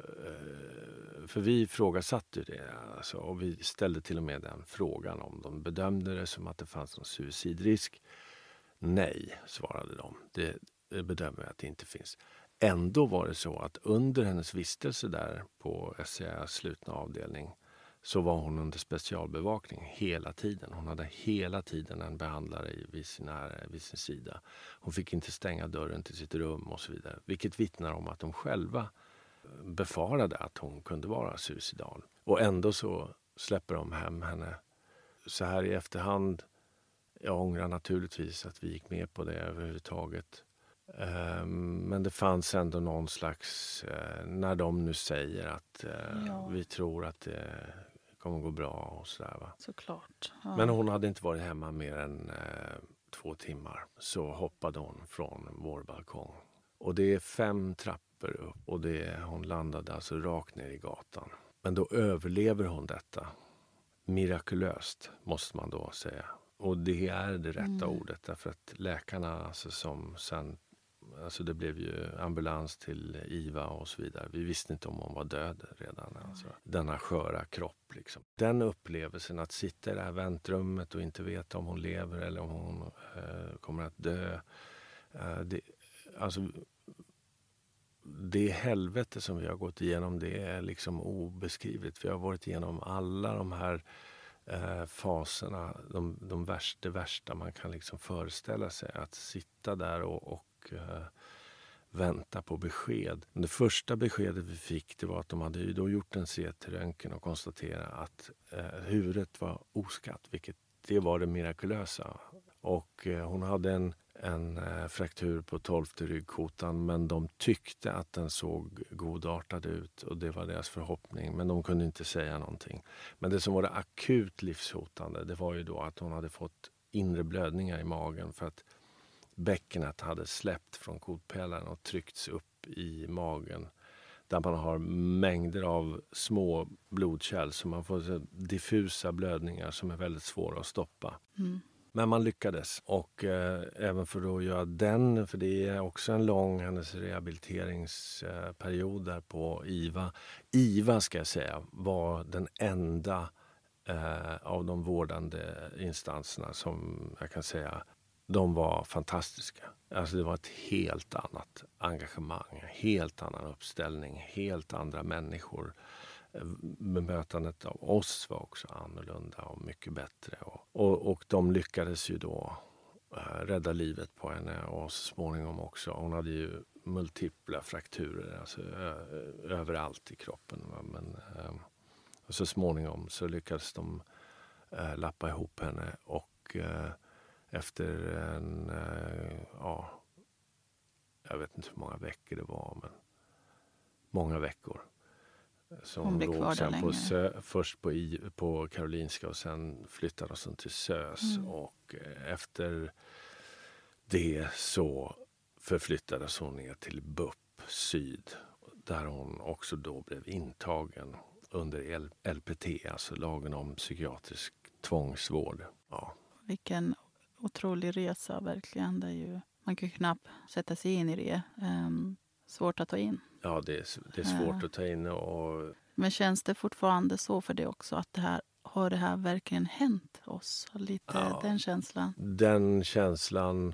för vi ifrågasatte det alltså, och vi ställde till och med den frågan om de bedömde det som att det fanns någon suicidrisk. Nej, svarade de. Det, det bedömer jag att det inte finns. Ändå var det så att under hennes vistelse där på S C A:s slutna avdelning så var hon under specialbevakning hela tiden. Hon hade hela tiden en behandlare vid sin, här, vid sin sida. Hon fick inte stänga dörren till sitt rum och så vidare. Vilket vittnar om att de själva befarade att hon kunde vara suicidal. Och ändå så släpper de hem henne. Så här i efterhand, jag ångrar naturligtvis att vi gick med på det överhuvudtaget. Men det fanns ändå någon slags, när de nu säger att ja. vi tror att det kommer gå bra och sådär va. Såklart. Ja. Men hon hade inte varit hemma mer än eh, två timmar. Så hoppade hon från vår balkong. Och det är fem trappor upp och det, hon landade alltså rakt ner i gatan. Men då överlever hon detta. Mirakulöst måste man då säga. Och det är det rätta Mm. ordet, därför att läkarna alltså, som sen, alltså det blev ju ambulans till I V A och så vidare. Vi visste inte om hon var död redan. Alltså, denna sköra kropp liksom. Den upplevelsen att sitta i det här väntrummet och inte veta om hon lever eller om hon eh, kommer att dö. Eh, det, alltså, det helvete som vi har gått igenom, det är liksom obeskrivligt. Vi har varit igenom alla de här eh, faserna, de, de värsta, det värsta man kan liksom föreställa sig. Att sitta där och, och eh, vänta på besked. Det första beskedet vi fick, det var att de hade ju då gjort en C T-röntgen och konstaterat att eh, huvudet var oskatt, vilket det var det mirakulösa. Och eh, hon hade en, en eh, fraktur på tolfte ryggkotan, men de tyckte att den såg godartad ut och det var deras förhoppning, men de kunde inte säga någonting. Men det som var det akut livshotande, det var ju då att hon hade fått inre blödningar i magen för att bäckenet hade släppt från kotpelaren och tryckts upp i magen. Där man har mängder av små blodkärl, så man får så diffusa blödningar som är väldigt svåra att stoppa. Mm. Men man lyckades. Och eh, även för att göra den, för det är också en lång hennes rehabiliteringsperiod där på I V A. I V A ska jag säga var den enda eh, av de vårdande instanserna som jag kan säga, de var fantastiska. Alltså det var ett helt annat engagemang, helt annan uppställning, helt andra människor. Bemötandet av oss var också annorlunda och mycket bättre. Och, och, och de lyckades ju då äh, rädda livet på henne och så småningom också. Hon hade ju multipla frakturer, alltså ö, överallt i kroppen. Va? Men, äh, och så småningom så lyckades de äh, lappa ihop henne och äh, efter en, äh, ja, jag vet inte hur många veckor det var, men många veckor. Så hon låg kvar sen på Sö, först på, I, på Karolinska och sen flyttades hon till Sös. Mm. Och efter det så förflyttades hon ner till B U P Syd. Där hon också då blev intagen under L P T, alltså lagen om psykiatrisk tvångsvård. Ja. Vilken otrolig resa verkligen. Det är ju, man kan ju knappt sätta sig in i det. Um, svårt att ta in. Ja, det är, det är svårt uh. att ta in. Och... Men känns det fortfarande så för det också? Att det här, har det här verkligen hänt oss? Lite ja, den känslan. Den känslan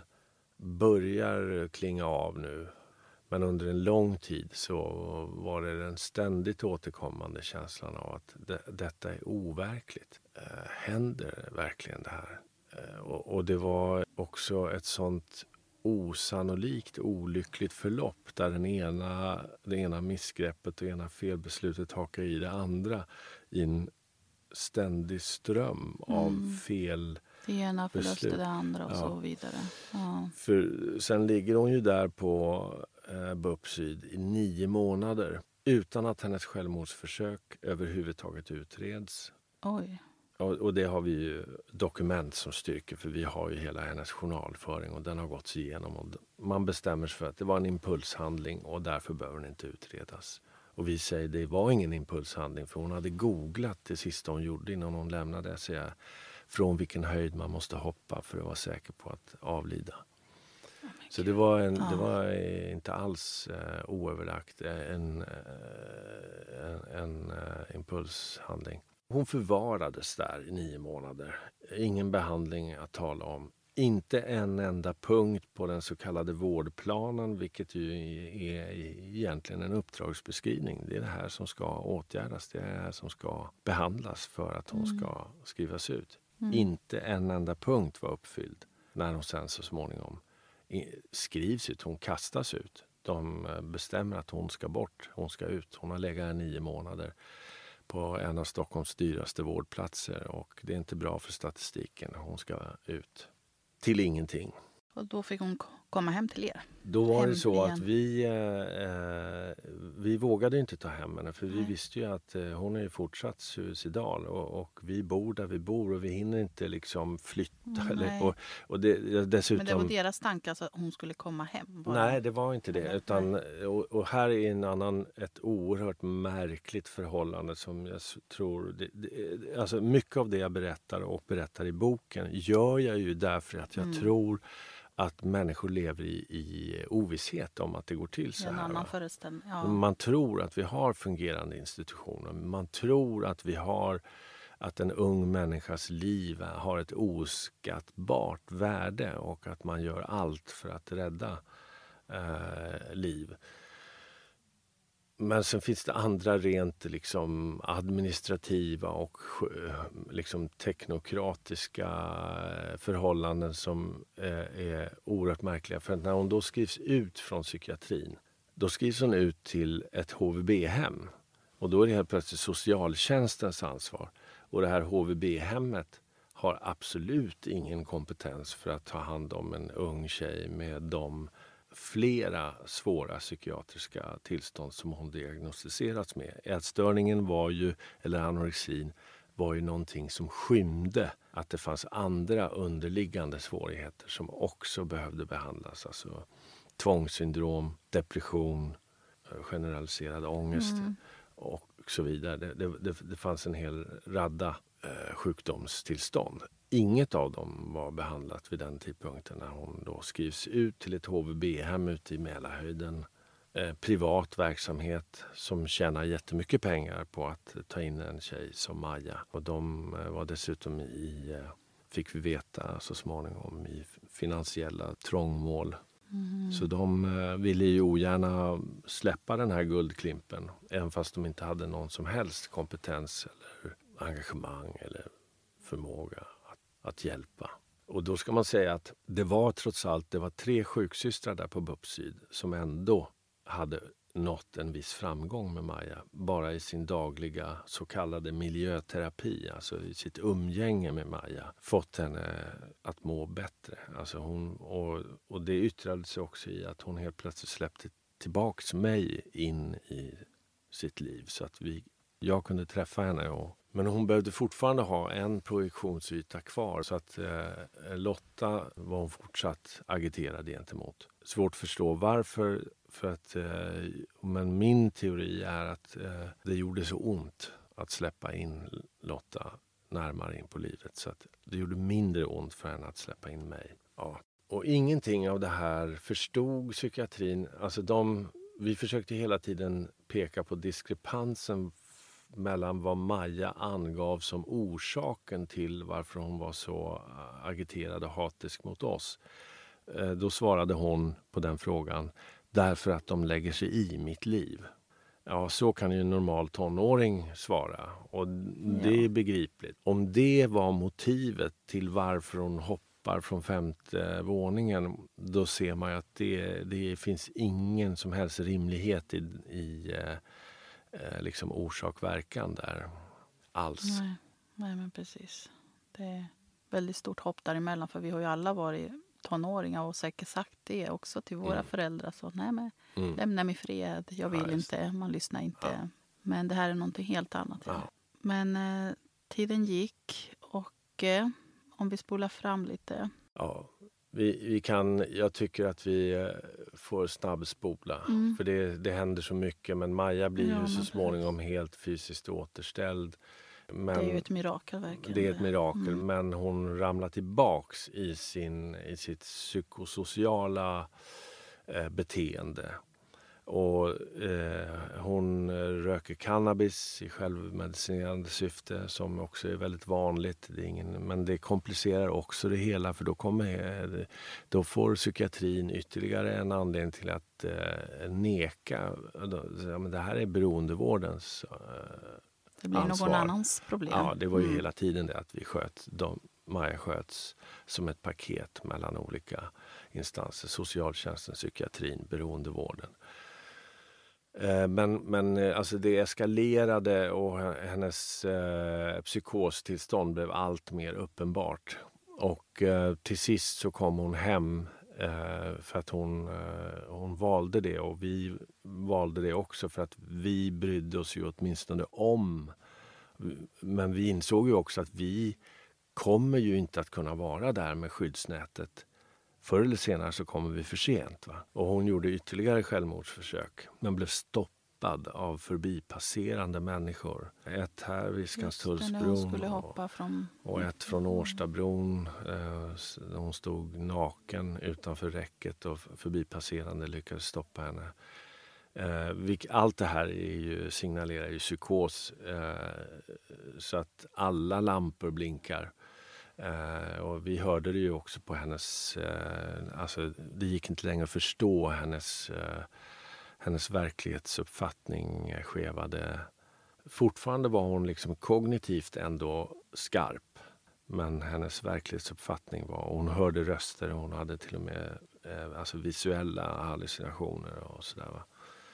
börjar klinga av nu. Men under en lång tid så var det den ständigt återkommande känslan av att det, detta är overkligt. Uh, händer verkligen det här? Uh, och, och det var också ett sånt osannolikt olyckligt förlopp där den ena, det ena missgreppet och ena felbeslutet hakar i det andra i en ständig ström av mm. fel det ena förlöste det andra och ja. så vidare. Ja. För sen ligger hon ju där på eh, B U P Syd i nio månader utan att hennes självmordsförsök överhuvudtaget utreds. Oj. Och det har vi ju dokument som styrker, för vi har ju hela hennes journalföring och den har gått igenom. Och man bestämmer sig för att det var en impulshandling och därför behöver den inte utredas. Och vi säger att det var ingen impulshandling, för hon hade googlat det sista hon gjorde innan hon lämnade sig, från vilken höjd man måste hoppa för att vara säker på att avlida. Oh Så det var, en, oh. det var inte alls uh, oöverlagt en, uh, en, en uh, impulshandling. Hon förvarades där i nio månader. Ingen behandling att tala om. Inte en enda punkt på den så kallade vårdplanen, vilket ju är egentligen en uppdragsbeskrivning. Det är det här som ska åtgärdas. Det är det här som ska behandlas för att hon mm. ska skrivas ut. Mm. Inte en enda punkt var uppfylld när hon sen så småningom skrivs ut. Hon kastas ut. De bestämmer att hon ska bort. Hon ska ut. Hon har legat i nio månader på en av Stockholms dyraste vårdplatser och det är inte bra för statistiken. Hon ska ut till ingenting. Och då fick hon komma hem till er? Då var hem det så igen. att vi, eh, vi vågade inte ta hem henne. För vi Nej. visste ju att eh, hon är ju fortsatt suicidal. Och, och vi bor där vi bor och vi hinner inte liksom flytta. Mm, eller, nej. och, och det, dessutom, Men det var deras tanke alltså, att hon skulle komma hem? Bara. Nej, det var inte det. Nej. Utan, och, och här är en annan, ett oerhört märkligt förhållande som jag s- tror... Det, det, alltså mycket av det jag berättar och berättar i boken gör jag ju därför att jag Mm. tror att människor lever i, i ovisshet om att det går till så En här. annan va? föreställning. Ja. Man tror att vi har fungerande institutioner. Man tror att vi har att en ung människas liv har ett oskattbart värde och att man gör allt för att rädda eh, liv. Men sen finns det andra rent liksom administrativa och eh, liksom teknokratiska eh, förhållanden som eh, är oerhört märkliga. För att när hon då skrivs ut från psykiatrin, då skrivs hon ut till ett H V B-hem. Och då är det helt plötsligt socialtjänstens ansvar. Och det här H V B-hemmet har absolut ingen kompetens för att ta hand om en ung tjej med de flera svåra psykiatriska tillstånd som hon diagnostiserats med. Ätstörningen var ju, eller anorexin, var ju någonting som skymde att det fanns andra underliggande svårigheter som också behövde behandlas. Alltså tvångssyndrom, depression, generaliserad ångest Mm. och så vidare. Det, det, det, det fanns en hel radda eh, sjukdomstillstånd. Inget av dem var behandlat vid den tidpunkten när hon då skrivs ut till ett H V B-hem ute i Mälarhöjden. Eh, privat verksamhet som tjänar jättemycket pengar på att ta in en tjej som Maja. Och de eh, var dessutom i, eh, fick vi veta så småningom, i finansiella trångmål. Mm. Så de eh, ville ju ogärna släppa den här guldklimpen. Även fast de inte hade någon som helst kompetens eller engagemang eller förmåga att, att hjälpa. Och då ska man säga att det var trots allt det var tre sjuksystrar där på B U P-syd som ändå hade nått en viss framgång med Maja. Bara i sin dagliga så kallade miljöterapi, alltså i sitt umgänge med Maja, fått henne att må bättre. Alltså hon, och, och det yttrade sig också i att hon helt plötsligt släppte tillbaks mig in i sitt liv så att vi, jag kunde träffa henne. Och, men hon behövde fortfarande ha en projektionsyta kvar så att eh, Lotta var hon fortsatt agiterad gentemot. Svårt att förstå varför, för att eh, men min teori är att eh, det gjorde så ont att släppa in Lotta närmare in på livet så att det gjorde mindre ont för henne att släppa in mig. Ja. Och ingenting av det här förstod psykiatrin. Alltså de, vi försökte hela tiden peka på diskrepansen f- mellan vad Maja angav som orsaken till varför hon var så uh, agiterad och hatisk mot oss. Uh, då svarade hon på den frågan: därför att de lägger sig i mitt liv. Ja, så kan ju en normal tonåring svara. Och det är begripligt. Om det var motivet till varför hon hoppar från femte våningen, då ser man ju att det, det finns ingen som helst rimlighet i, i eh, liksom orsak-verkan där alls. Nej, nej, men precis. Det är väldigt stort hopp däremellan, för vi har ju alla varit tonåringar och säkert sagt det också till våra Mm. föräldrar. Så nej, men Mm. lämna mig fred, jag vill Ja, just inte, man lyssnar inte. Ja. Men det här är någonting helt annat. Ja. Men eh, tiden gick och eh, om vi spolar fram lite. Ja, vi, vi kan, jag tycker att vi eh, får snabbspola. Mm. För det, det händer så mycket. Men Maja blir Ja, ju så men småningom helt fysiskt återställd. Men Det är ju ett mirakel verkligen. det är ett mirakel. Mm. Men hon ramlar tillbaks i, sin, i sitt psykosociala eh, beteende. Och eh, hon röker cannabis i självmedicinerande syfte som också är väldigt vanligt. Det är ingen, men det komplicerar också det hela, för då, kommer, då får psykiatrin ytterligare en anledning till att eh, neka. Ja, men det här är beroendevårdens eh, Det blir ansvar. någon annans problem. Ja, det var ju Mm. hela tiden det att vi sköt de, Maja sköts som ett paket mellan olika instanser. Socialtjänsten, psykiatrin, beroendevården. Eh, Men, men eh, alltså det eskalerade och hennes eh, psykostillstånd blev allt mer uppenbart. Och eh, till sist så kom hon hem Eh, för att hon, eh, hon valde det, och vi valde det också för att vi brydde oss ju åtminstone om. Men vi insåg ju också att vi kommer ju inte att kunna vara där med skyddsnätet. Förr eller senare så kommer vi för sent. Va? Och hon gjorde ytterligare självmordsförsök, men blev stoppad av förbipasserande människor. Ett här vid Skanstullsbron och, från... och ett från Årstabron. Eh, hon stod naken utanför räcket och förbipasserande lyckades stoppa henne. Eh, vilk, allt det här är ju, signalerar ju psykos, eh, så att alla lampor blinkar. Eh, och vi hörde det ju också på hennes, eh, alltså det gick inte längre att förstå hennes, eh, hennes verklighetsuppfattning skevade. Fortfarande var hon liksom kognitivt ändå skarp, men hennes verklighetsuppfattning var, hon hörde röster, hon hade till och med eh, alltså visuella hallucinationer och sådär, va.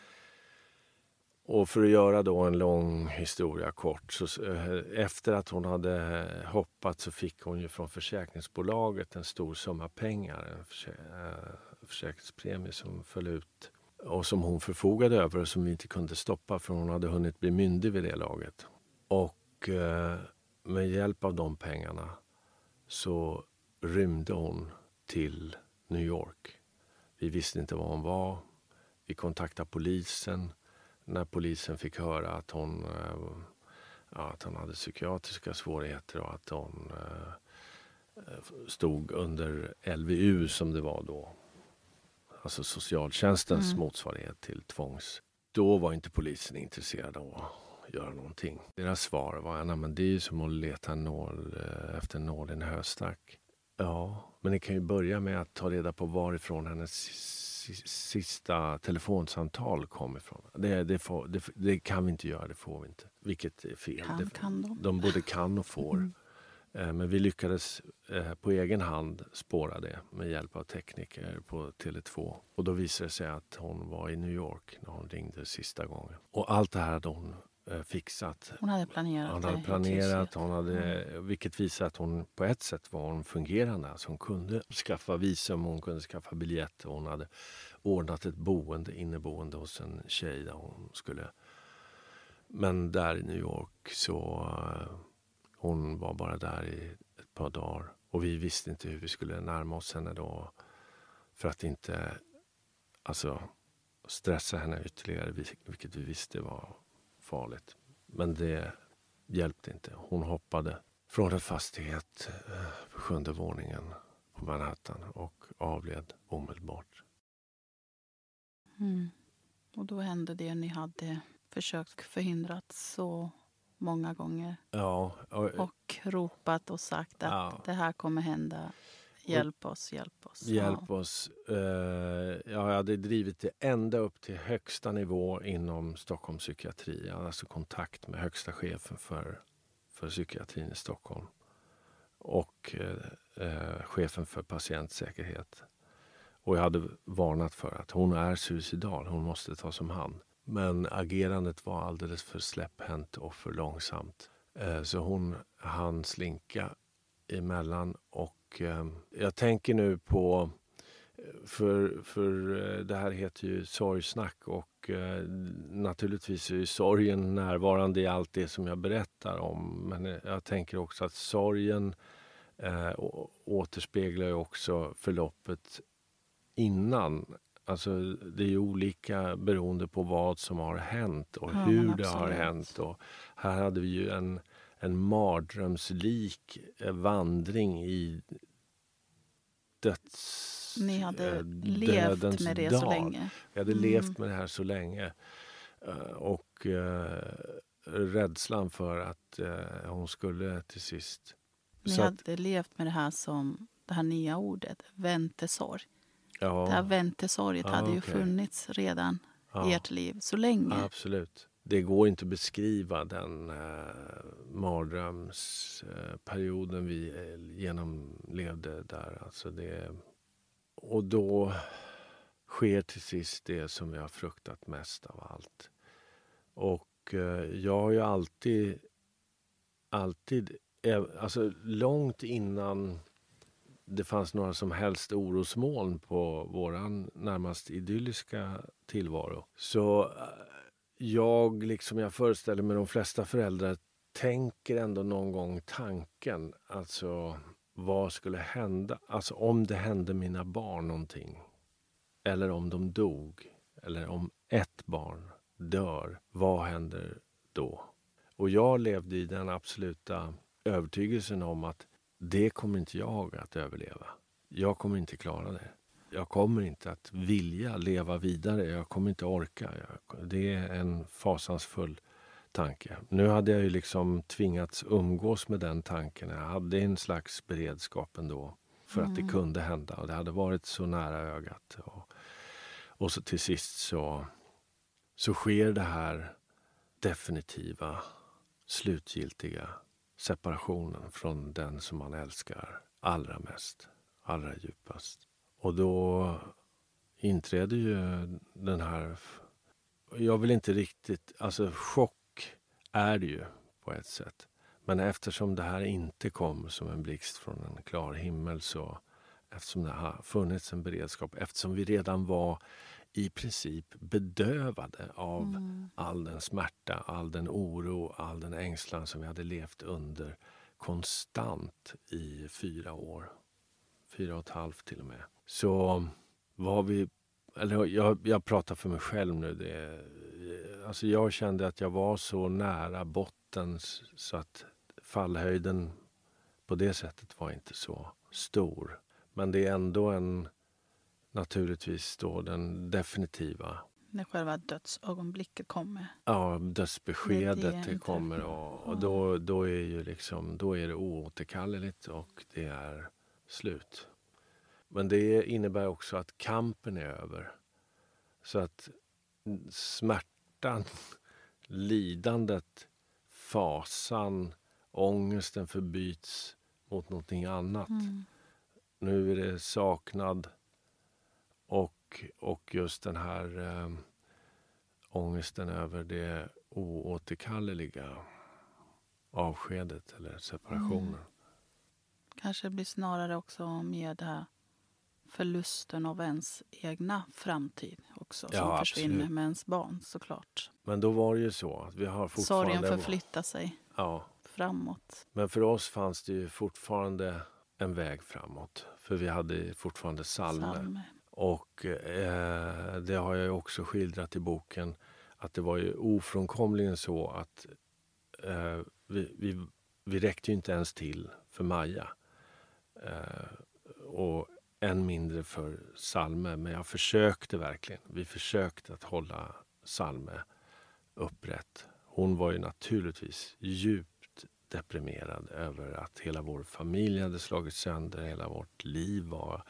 Och för att göra då en lång historia kort, så efter att hon hade hoppat så fick hon ju från försäkringsbolaget en stor summa pengar, en försä- försäkringspremie som föll ut och som hon förfogade över och som vi inte kunde stoppa för hon hade hunnit bli myndig vid det laget. Och eh, med hjälp av de pengarna så rymde hon till New York. Vi visste inte var hon var. Vi kontaktade polisen. När polisen fick höra att hon, ja, att hon hade psykiatriska svårigheter och att hon eh, stod under L V U som det var då. Alltså socialtjänstens mm. motsvarighet till tvångs. Då var inte polisen intresserad av att göra någonting. Deras svar var, nej, men det är ju som att leta en nål efter en nål i en höstack. Ja, men det kan ju börja med att ta reda på varifrån hennes sista telefonsamtal kom ifrån. Det, det, får, det, det kan vi inte göra, det får vi inte. Vilket är fel. Kan, det, kan de. de både kan och får. Mm. Eh, men vi lyckades eh, på egen hand spåra det med hjälp av tekniker på Tele två. Och då visade det sig att hon var i New York när hon ringde sista gången. Och allt det här hade hon eh, fixat. Hon hade planerat. Hon hade planerat, hon hade, mm. vilket visar att hon på ett sätt var hon fungerande. Alltså hon kunde skaffa visum, hon kunde skaffa biljett. Hon hade ordnat ett boende, inneboende hos en tjej där hon skulle. Men där i New York så uh, hon var bara där i ett par dagar. Och vi visste inte hur vi skulle närma oss henne då. För att inte alltså, stressa henne ytterligare, vilket vi visste var farligt. Men det hjälpte inte. Hon hoppade från en fastighet på sjunde våningen på Manhattan och avled omedelbart. Mm. Och då hände det ni hade försökt förhindra så många gånger. Ja. Och, och ropat och sagt att ja. Det här kommer hända. Hjälp oss, hjälp oss. Hjälp ja. oss. Uh, jag hade drivit det ända upp till högsta nivå inom Stockholms psykiatri. Jag hade alltså kontakt med högsta chefen för, för psykiatrin i Stockholm. Och uh, uh, chefen för patientsäkerhet. Och jag hade varnat för att hon är suicidal. Hon måste tas om hand. Men agerandet var alldeles för släpphänt och för långsamt. Uh, så hon hann slinka emellan och jag tänker nu på, för, för det här heter ju sorgsnack och eh, naturligtvis är ju sorgen närvarande i allt det som jag berättar om. Men jag tänker också att sorgen eh, återspeglar ju också förloppet innan. Alltså det är ju olika beroende på vad som har hänt och ja, hur det har hänt. Och här hade vi ju en en mardrömslik vandring i döds... Ni hade levt med det dag. så länge. Vi hade mm. levt med det här så länge. Och uh, rädslan för att uh, hon skulle till sist... Ni så hade att, levt med det här som det här nya ordet, väntesorg. Ja. Det här väntesorget ja, hade ju okay. funnits redan ja. i ert liv så länge. Ja, absolut. Det går inte att beskriva den eh, mardrömsperioden eh, vi eh, genomlevde där. Alltså det, och då sker till sist det som vi har fruktat mest av allt. Och eh, jag har ju alltid, alltid, eh, alltså långt innan det fanns några som helst orosmoln på våran närmast idylliska tillvaro. Så jag, liksom jag föreställer mig de flesta föräldrar, tänker ändå någon gång tanken, alltså vad skulle hända? Alltså om det hände mina barn någonting, eller om de dog, eller om ett barn dör, vad händer då? Och jag levde i den absoluta övertygelsen om att det kommer inte jag att överleva. Jag kommer inte klara det. Jag kommer inte att vilja leva vidare. Jag kommer inte orka. Jag, det är en fasansfull tanke. Nu hade jag ju liksom tvingats umgås med den tanken. Jag hade en slags beredskap ändå för mm. att det kunde hända. Och det hade varit så nära ögat. Och, och så till sist så, så sker det här definitiva, slutgiltiga separationen från den som man älskar allra mest, allra djupast. Och då inträder ju den här, jag vill inte riktigt, alltså chock är det ju på ett sätt. Men eftersom det här inte kom som en blixt från en klar himmel, så eftersom det har funnits en beredskap, eftersom vi redan var i princip bedövade av mm. all den smärta, all den oro, all den ängslan som vi hade levt under konstant i fyra år. Fyra och ett halvt till och med. Så var vi, eller jag, jag pratar för mig själv nu. Det, alltså jag kände att jag var så nära botten så att fallhöjden på det sättet var inte så stor. Men det är ändå en, naturligtvis då den definitiva. När själva dödsögonblicket kommer. Ja, dödsbeskedet det kommer och, och då, då är ju liksom, då är det oåterkalleligt och det är slut. Men det innebär också att kampen är över. Så att smärtan, lidandet, fasan, ångesten förbyts mot någonting annat. Mm. Nu är det saknad och, och just den här äh, ångesten över det oåterkalleliga avskedet eller separationen. Mm. Kanske blir snarare också med det här förlusten av ens egna framtid också, som ja, försvinner absolut. Med ens barn såklart. Men då var det ju så att vi har fortfarande... Sorgen förflyttar sig ja. framåt. Men för oss fanns det ju fortfarande en väg framåt. För vi hade fortfarande psalmer. Psalmer. Och eh, det har jag ju också skildrat i boken, att det var ju ofrånkomligen så att eh, vi, vi, vi räckte ju inte ens till för Maja. Eh, och än mindre för Salme. Men jag försökte verkligen. Vi försökte att hålla Salme upprätt. Hon var ju naturligtvis djupt deprimerad över att hela vår familj hade slagit sönder. Hela vårt liv var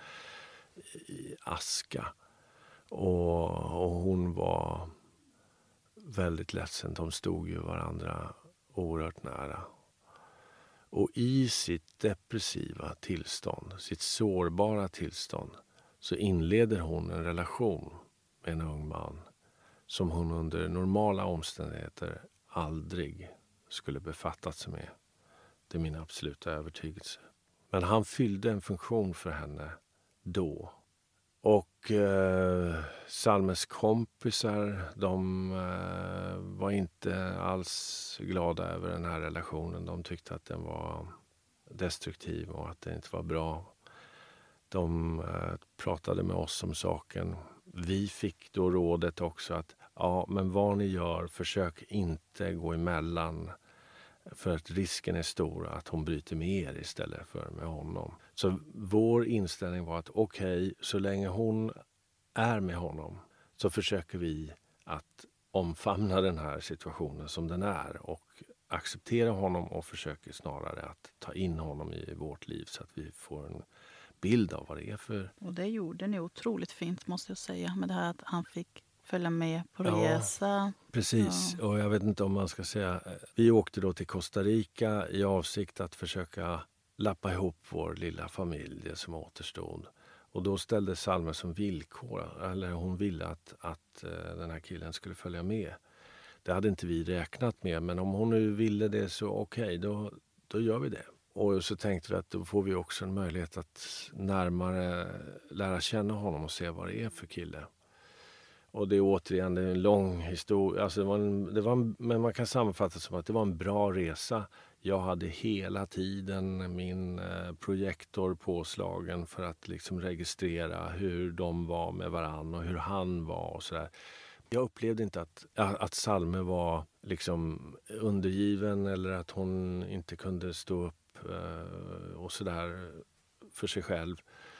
i aska. Och, och hon var väldigt ledsen. De stod ju varandra oerhört nära. Och i sitt depressiva tillstånd, sitt sårbara tillstånd, så inleder hon en relation med en ung man som hon under normala omständigheter aldrig skulle befattat sig med. Det är min absoluta övertygelse. Men han fyllde en funktion för henne då. Och eh, Salmes kompisar, de eh, var inte alls glada över den här relationen. De tyckte att den var destruktiv och att det inte var bra. De eh, pratade med oss om saken. Vi fick då rådet också att ja, men vad ni gör, försök inte gå emellan. För att risken är stor att hon bryter med er istället för med honom. Så vår inställning var att okej, okay, så länge hon är med honom så försöker vi att omfamna den här situationen som den är. Och acceptera honom och försöker snarare att ta in honom i vårt liv så att vi får en bild av vad det är för... Och det gjorde ni otroligt fint, måste jag säga. Med det här att han fick följa med på resa. Ja, precis. Ja. Och jag vet inte om man ska säga... Vi åkte då till Costa Rica i avsikt att försöka lappa ihop vår lilla familj, det som återstod. Och då ställde Salme som villkor, eller hon ville att, att den här killen skulle följa med. Det hade inte vi räknat med, men om hon nu ville det så okej, okay, då, då gör vi det. Och så tänkte vi att då får vi också en möjlighet att närmare lära känna honom och se vad det är för kille. Och det är återigen det är en lång historia. Alltså det var en, det var en, men man kan sammanfatta som att det var en bra resa. Jag hade hela tiden min eh, projektor påslagen för att liksom registrera hur de var med varann och hur han var och sådär. Jag upplevde inte att, att Salme var liksom undergiven eller att hon inte kunde stå upp eh, och sådär för sig själv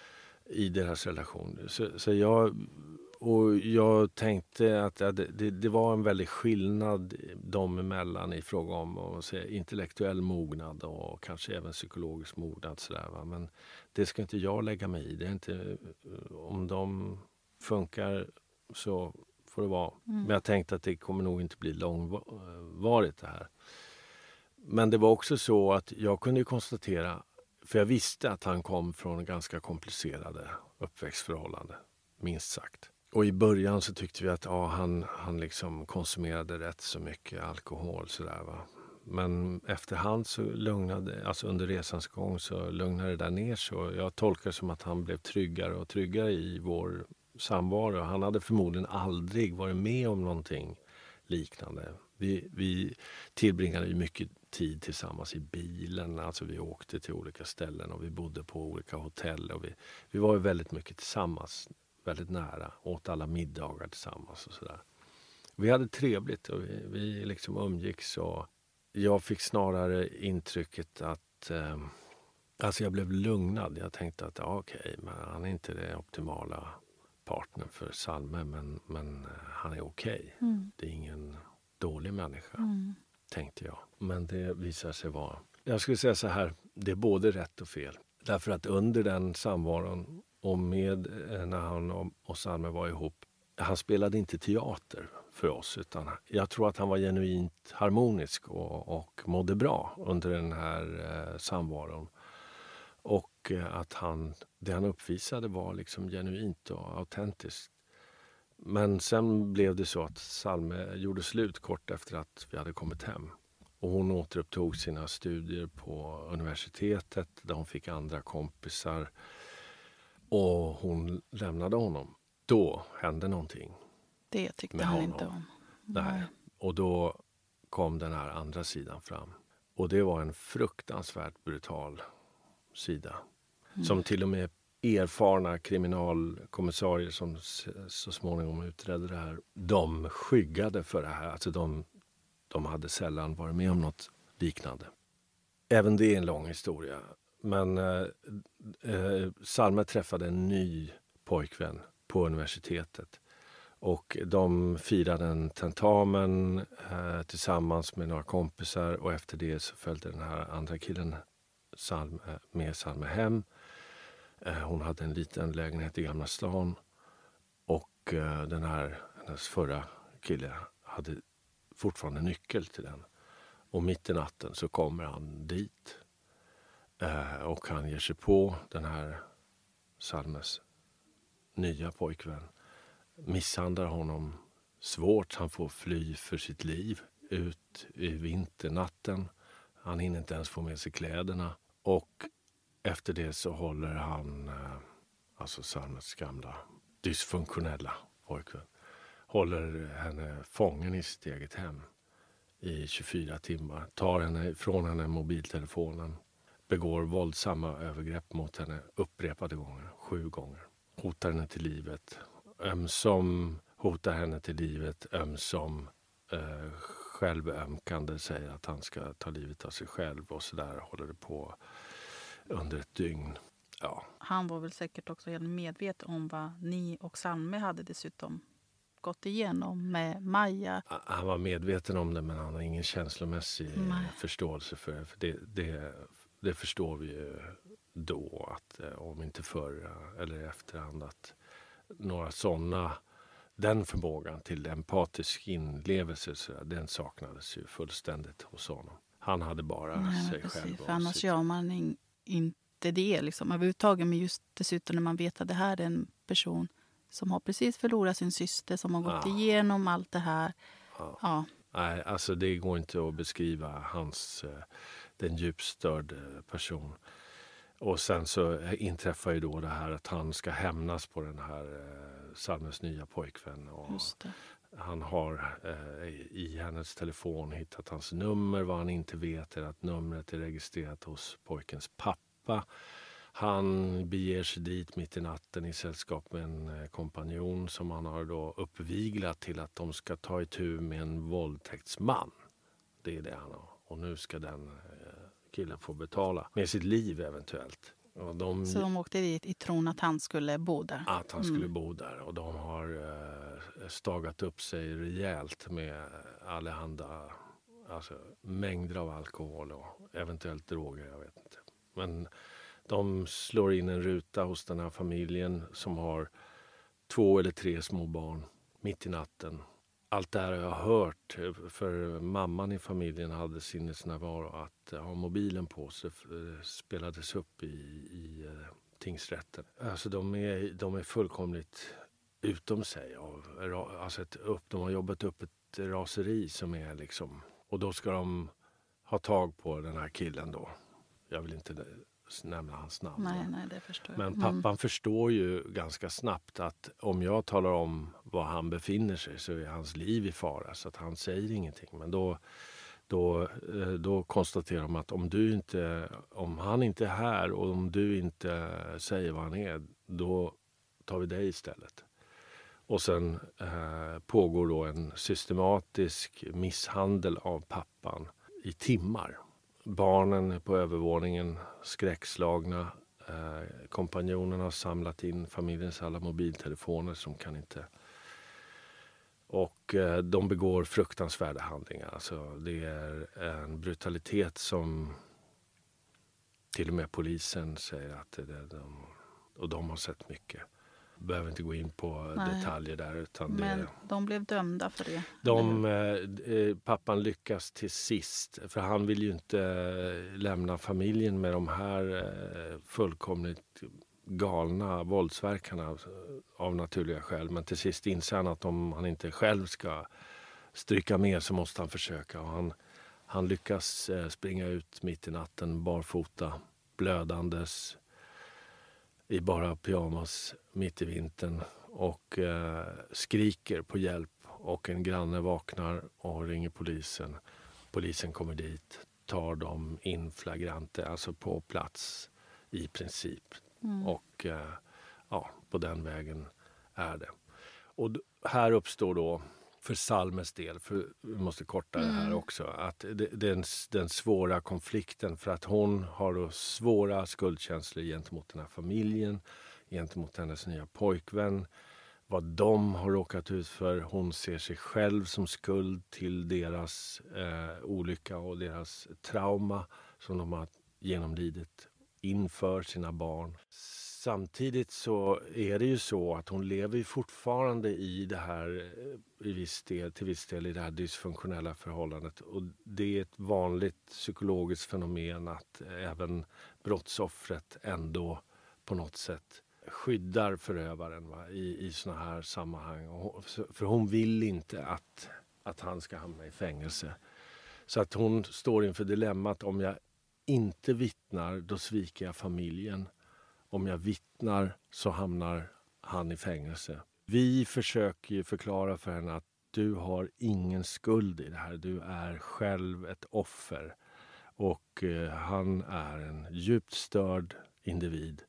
i deras relation. Så, så jag, och jag tänkte att det, det, det var en väldig skillnad dem emellan i fråga om att säga, intellektuell mognad och kanske även psykologisk mognad. Sådär, va? Men det ska inte jag lägga mig i. Det är inte, om de funkar så får det vara. Mm. Men jag tänkte att det kommer nog inte bli långvarigt det här. Men det var också så att jag kunde ju konstatera, för jag visste att han kom från ganska komplicerade uppväxtförhållanden, minst sagt. Och i början så tyckte vi att ja, han, han liksom konsumerade rätt så mycket alkohol. Sådär, va? Men efterhand så lugnade, alltså under resans gång så lugnade det där ner sig. Jag tolkar det som att han blev tryggare och tryggare i vår samvaro. Han hade förmodligen aldrig varit med om någonting liknande. Vi, vi tillbringade ju mycket tid tillsammans i bilen. Alltså vi åkte till olika ställen och vi bodde på olika hotell. Och vi, vi var ju väldigt mycket tillsammans, väldigt nära. Åt alla middagar tillsammans och sådär. Vi hade trevligt och vi, vi liksom umgicks. Och jag fick snarare intrycket att eh, alltså jag blev lugnad. Jag tänkte att ja, okej, men han är inte det optimala partner för Salme, men, men han är okej. Mm. Det är ingen dålig människa, mm. tänkte jag. Men det visar sig vara... Jag skulle säga så här, det är både rätt och fel. Därför att under den samvaron och med när han och Salme var ihop, han spelade inte teater för oss, utan jag tror att han var genuint harmonisk och, och mådde bra under den här eh, samvaron. Och att han, det han uppvisade var liksom genuint och autentiskt. Men sen blev det så att Salme gjorde slut kort efter att vi hade kommit hem. Och hon återupptog sina studier på universitetet där hon fick andra kompisar. Och hon lämnade honom. Då hände någonting. Det tyckte han inte om. Nej. Nej. Och då kom den här andra sidan fram. Och det var en fruktansvärt brutal sida. Mm. Som till och med erfarna kriminalkommissarier som så småningom utredde det här, de skyggade för det här. Alltså de, de hade sällan varit med om något liknande. Även det är en lång historia. Men eh, eh, Salme träffade en ny pojkvän på universitetet. Och de firade en tentamen eh, tillsammans med några kompisar. Och efter det så följde den här andra killen Salme, med Salme hem. Eh, hon hade en liten lägenhet i Gamla stan. Och eh, den här, hennes förra kille hade fortfarande nyckel till den. Och mitt i natten så kommer han dit. Eh, och han ger sig på den här Salmes nya pojkvän. Misshandlar honom svårt. Han får fly för sitt liv ut i vinternatten. Han hinner inte ens få med sig kläderna. Och efter det så håller han, eh, alltså Salmes gamla dysfunktionella pojkvän, håller henne fången i sitt eget hem i tjugofyra timmar. Tar henne från henne mobiltelefonen. Begår våldsamma övergrepp mot henne upprepade gånger, sju gånger. Hotar henne till livet. Ömsom hotar henne till livet, ömsom eh, självömkande säger att han ska ta livet av sig själv. Och så där håller det på under ett dygn. Ja. Han var väl säkert också helt medveten om vad ni och Salme hade dessutom gått igenom med Maja. Han var medveten om det, men han har ingen känslomässig Nej. förståelse för det. För det, det. Det förstår vi ju då, att om inte förr eller efterhand, att några sådana, den förmågan till empatisk inlevelse, så den saknades ju fullständigt hos honom. Han hade bara Nej, sig precis, själv. För annars gör man in, inte det liksom överhuvudtaget, men just dessutom när man vet att det här är en person som har precis förlorat sin syster, som har gått ja. igenom allt det här. Ja. Ja. Nej, alltså det går inte att beskriva hans eh, det är en djupstörd person. Och sen så inträffar ju då det här att han ska hämnas på den här eh, Salmes nya pojkvän. Och han har eh, i hennes telefon hittat hans nummer. Vad han inte vet är att numret är registrerat hos pojkens pappa. Han beger sig dit mitt i natten i sällskap med en eh, kompanjon som han har då uppviglat till att de ska ta itu med en våldtäktsman. Det är det han har. Och nu ska den eh, killen få betala med sitt liv eventuellt. Och de, Så de åkte dit i tron att han skulle bo där? Att han skulle mm. bo där. Och de har eh, stagat upp sig rejält med allehanda, alltså mängder av alkohol och eventuellt droger, jag vet inte. Men de slår in en ruta hos den här familjen som har två eller tre små barn mitt i natten. Allt det här har jag hört, för mamman i familjen hade sinnesnärvaro att ha mobilen på sig. Det spelades upp i, i tingsrätten. Alltså de är, de är fullkomligt utom sig. Av, alltså ett upp, de har jobbat upp ett raseri som är liksom... Och då ska de ha tag på den här killen då. Jag vill inte nämna hans namn. Nej, nej, det förstår jag. Men pappan mm. förstår ju ganska snabbt att om jag talar om var han befinner sig så är hans liv i fara. Så att han säger ingenting. Men då, då, då konstaterar de att om, du inte, om han inte är här och om du inte säger vad han är, då tar vi dig istället. Och sen eh, pågår då en systematisk misshandel av pappan i timmar. Barnen på övervåningen skräckslagna. Eh, kompanjonerna har samlat in familjens alla mobiltelefoner som kan inte... Och eh, de begår fruktansvärda handlingar. Alltså, det är en brutalitet som till och med polisen säger att det är de... Och de har sett mycket. Behöver inte gå in på Nej. detaljer där. Utan Men det, de blev dömda för det? De, eh, pappan lyckas till sist. För han vill ju inte eh, lämna familjen med de här eh, fullkomligt galna våldsverkarna av naturliga skäl. Men till sist inser han att om han inte själv ska stryka med så måste han försöka. Och han, han lyckas eh, springa ut mitt i natten barfota, blödandes, i bara pyjamas mitt i vintern och eh, skriker på hjälp. Och en granne vaknar och ringer polisen. Polisen kommer dit, tar dem in flagrante, alltså på plats i princip. Mm. Och eh, ja, på den vägen är det. Och d- här uppstår då för Salmes del, för vi måste korta mm. det här också, att det, den, den svåra konflikten, för att hon har då svåra skuldkänslor gentemot den här familjen, gentemot hennes nya pojkvän, vad de har råkat ut för. Hon ser sig själv som skuld till deras eh, olycka och deras trauma som de har genomlidit inför sina barn. Samtidigt så är det ju så att hon lever fortfarande i det här, i viss del, till viss del i det här dysfunktionella förhållandet. Och det är ett vanligt psykologiskt fenomen att även brottsoffret ändå på något sätt skyddar förövaren, va, i, i såna här sammanhang. Och, för hon vill inte att, att han ska hamna i fängelse. Så att hon står inför dilemmat: om jag inte vittnar, då sviker jag familjen. Om jag vittnar så hamnar han i fängelse. Vi försöker ju förklara för henne att du har ingen skuld i det här. Du är själv ett offer. Och eh, han är en djupt störd individ.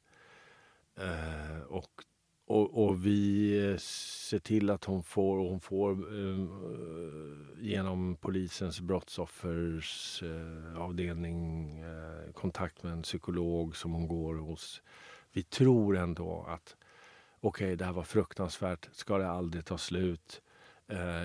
Eh, och, och, och vi ser till att hon får, hon får eh, genom polisens brottsoffers eh, avdelning eh, kontakt med en psykolog som hon går hos. Vi tror ändå att okej, okay, det här var fruktansvärt, ska det aldrig ta slut? Eh,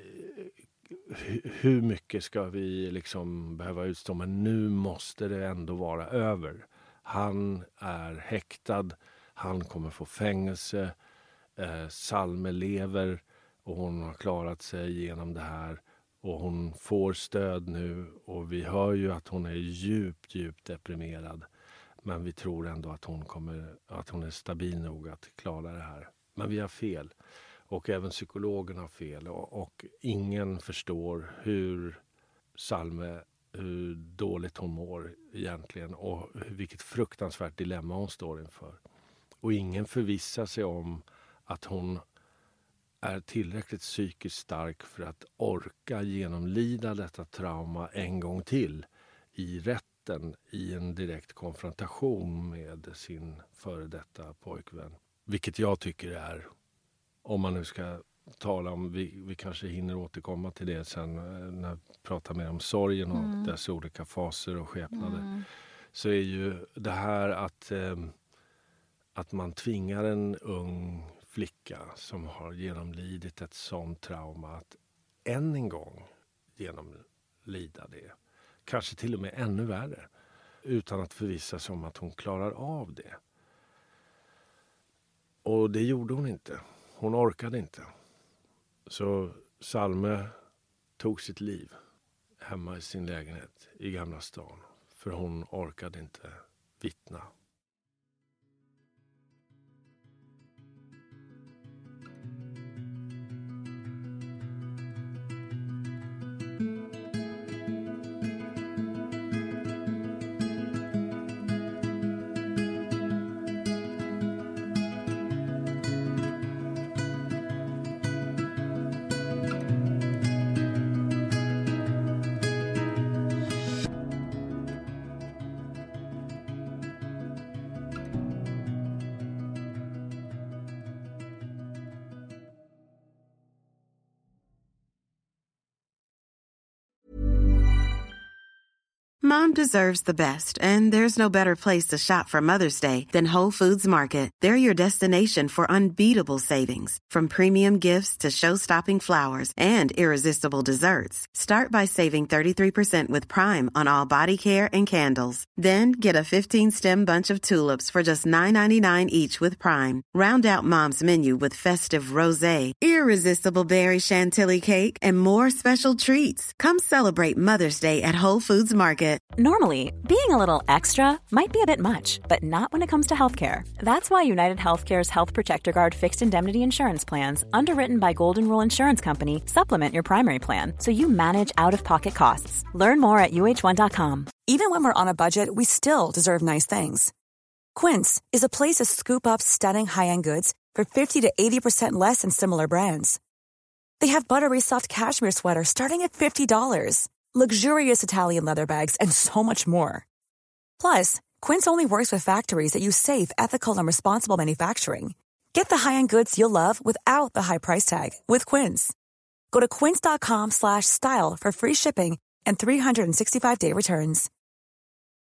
hur mycket ska vi liksom behöva utstå? Men nu måste det ändå vara över. Han är häktad, han kommer få fängelse, eh, Salme lever och hon har klarat sig genom det här. Och hon får stöd nu och vi hör ju att hon är djupt, djupt deprimerad. Men vi tror ändå att hon, kommer, att hon är stabil nog att klara det här. Men vi har fel. Och även psykologen har fel. Och, och ingen förstår hur Salme hur dåligt hon mår egentligen och vilket fruktansvärt dilemma hon står inför. Och ingen förvissar sig om att hon är tillräckligt psykiskt stark för att orka genomlida detta trauma en gång till i rätten i en direkt konfrontation med sin före detta pojkvän. Vilket jag tycker är, om man nu ska tala om, vi, vi kanske hinner återkomma till det sen när jag pratar mer om sorgen och mm. dess olika faser och skepnader. Mm. Så är ju det här att, eh, att man tvingar en ung flicka som har genomlidit ett sånt trauma att än en gång genomlida det. Kanske till och med ännu värre. Utan att förvissa sig om att hon klarar av det. Och det gjorde hon inte. Hon orkade inte. Så Salme tog sitt liv hemma i sin lägenhet i Gamla stan. För hon orkade inte vittna. Mom deserves the best, and there's no better place to shop for Mother's Day than Whole Foods Market. They're your destination for unbeatable savings, from premium gifts to show-stopping flowers and irresistible desserts. Start by saving thirty-three percent with Prime on all body care and candles. Then get a fifteen-stem bunch of tulips for just nine ninety-nine each with Prime. Round out Mom's menu with festive rosé, irresistible berry chantilly cake, and more special treats. Come celebrate Mother's Day at Whole Foods Market. Normally, being a little extra might be a bit much, but not when it comes to healthcare. That's why United Healthcare's Health Protector Guard fixed indemnity insurance plans, underwritten by Golden Rule Insurance Company, supplement your primary plan so you manage out-of-pocket costs. Learn more at U H one dot com. Even when we're on a budget, we still deserve nice things. Quince is a place to scoop up stunning high-end goods for fifty to eighty percent less than similar brands. They have buttery soft cashmere sweaters starting at fifty dollars. Luxurious Italian leather bags, and so much more. Plus, Quince only works with factories that use safe, ethical, and responsible manufacturing. Get the high-end goods you'll love without the high price tag with Quince. Go to quince dot com slash style for free shipping and three sixty-five day returns.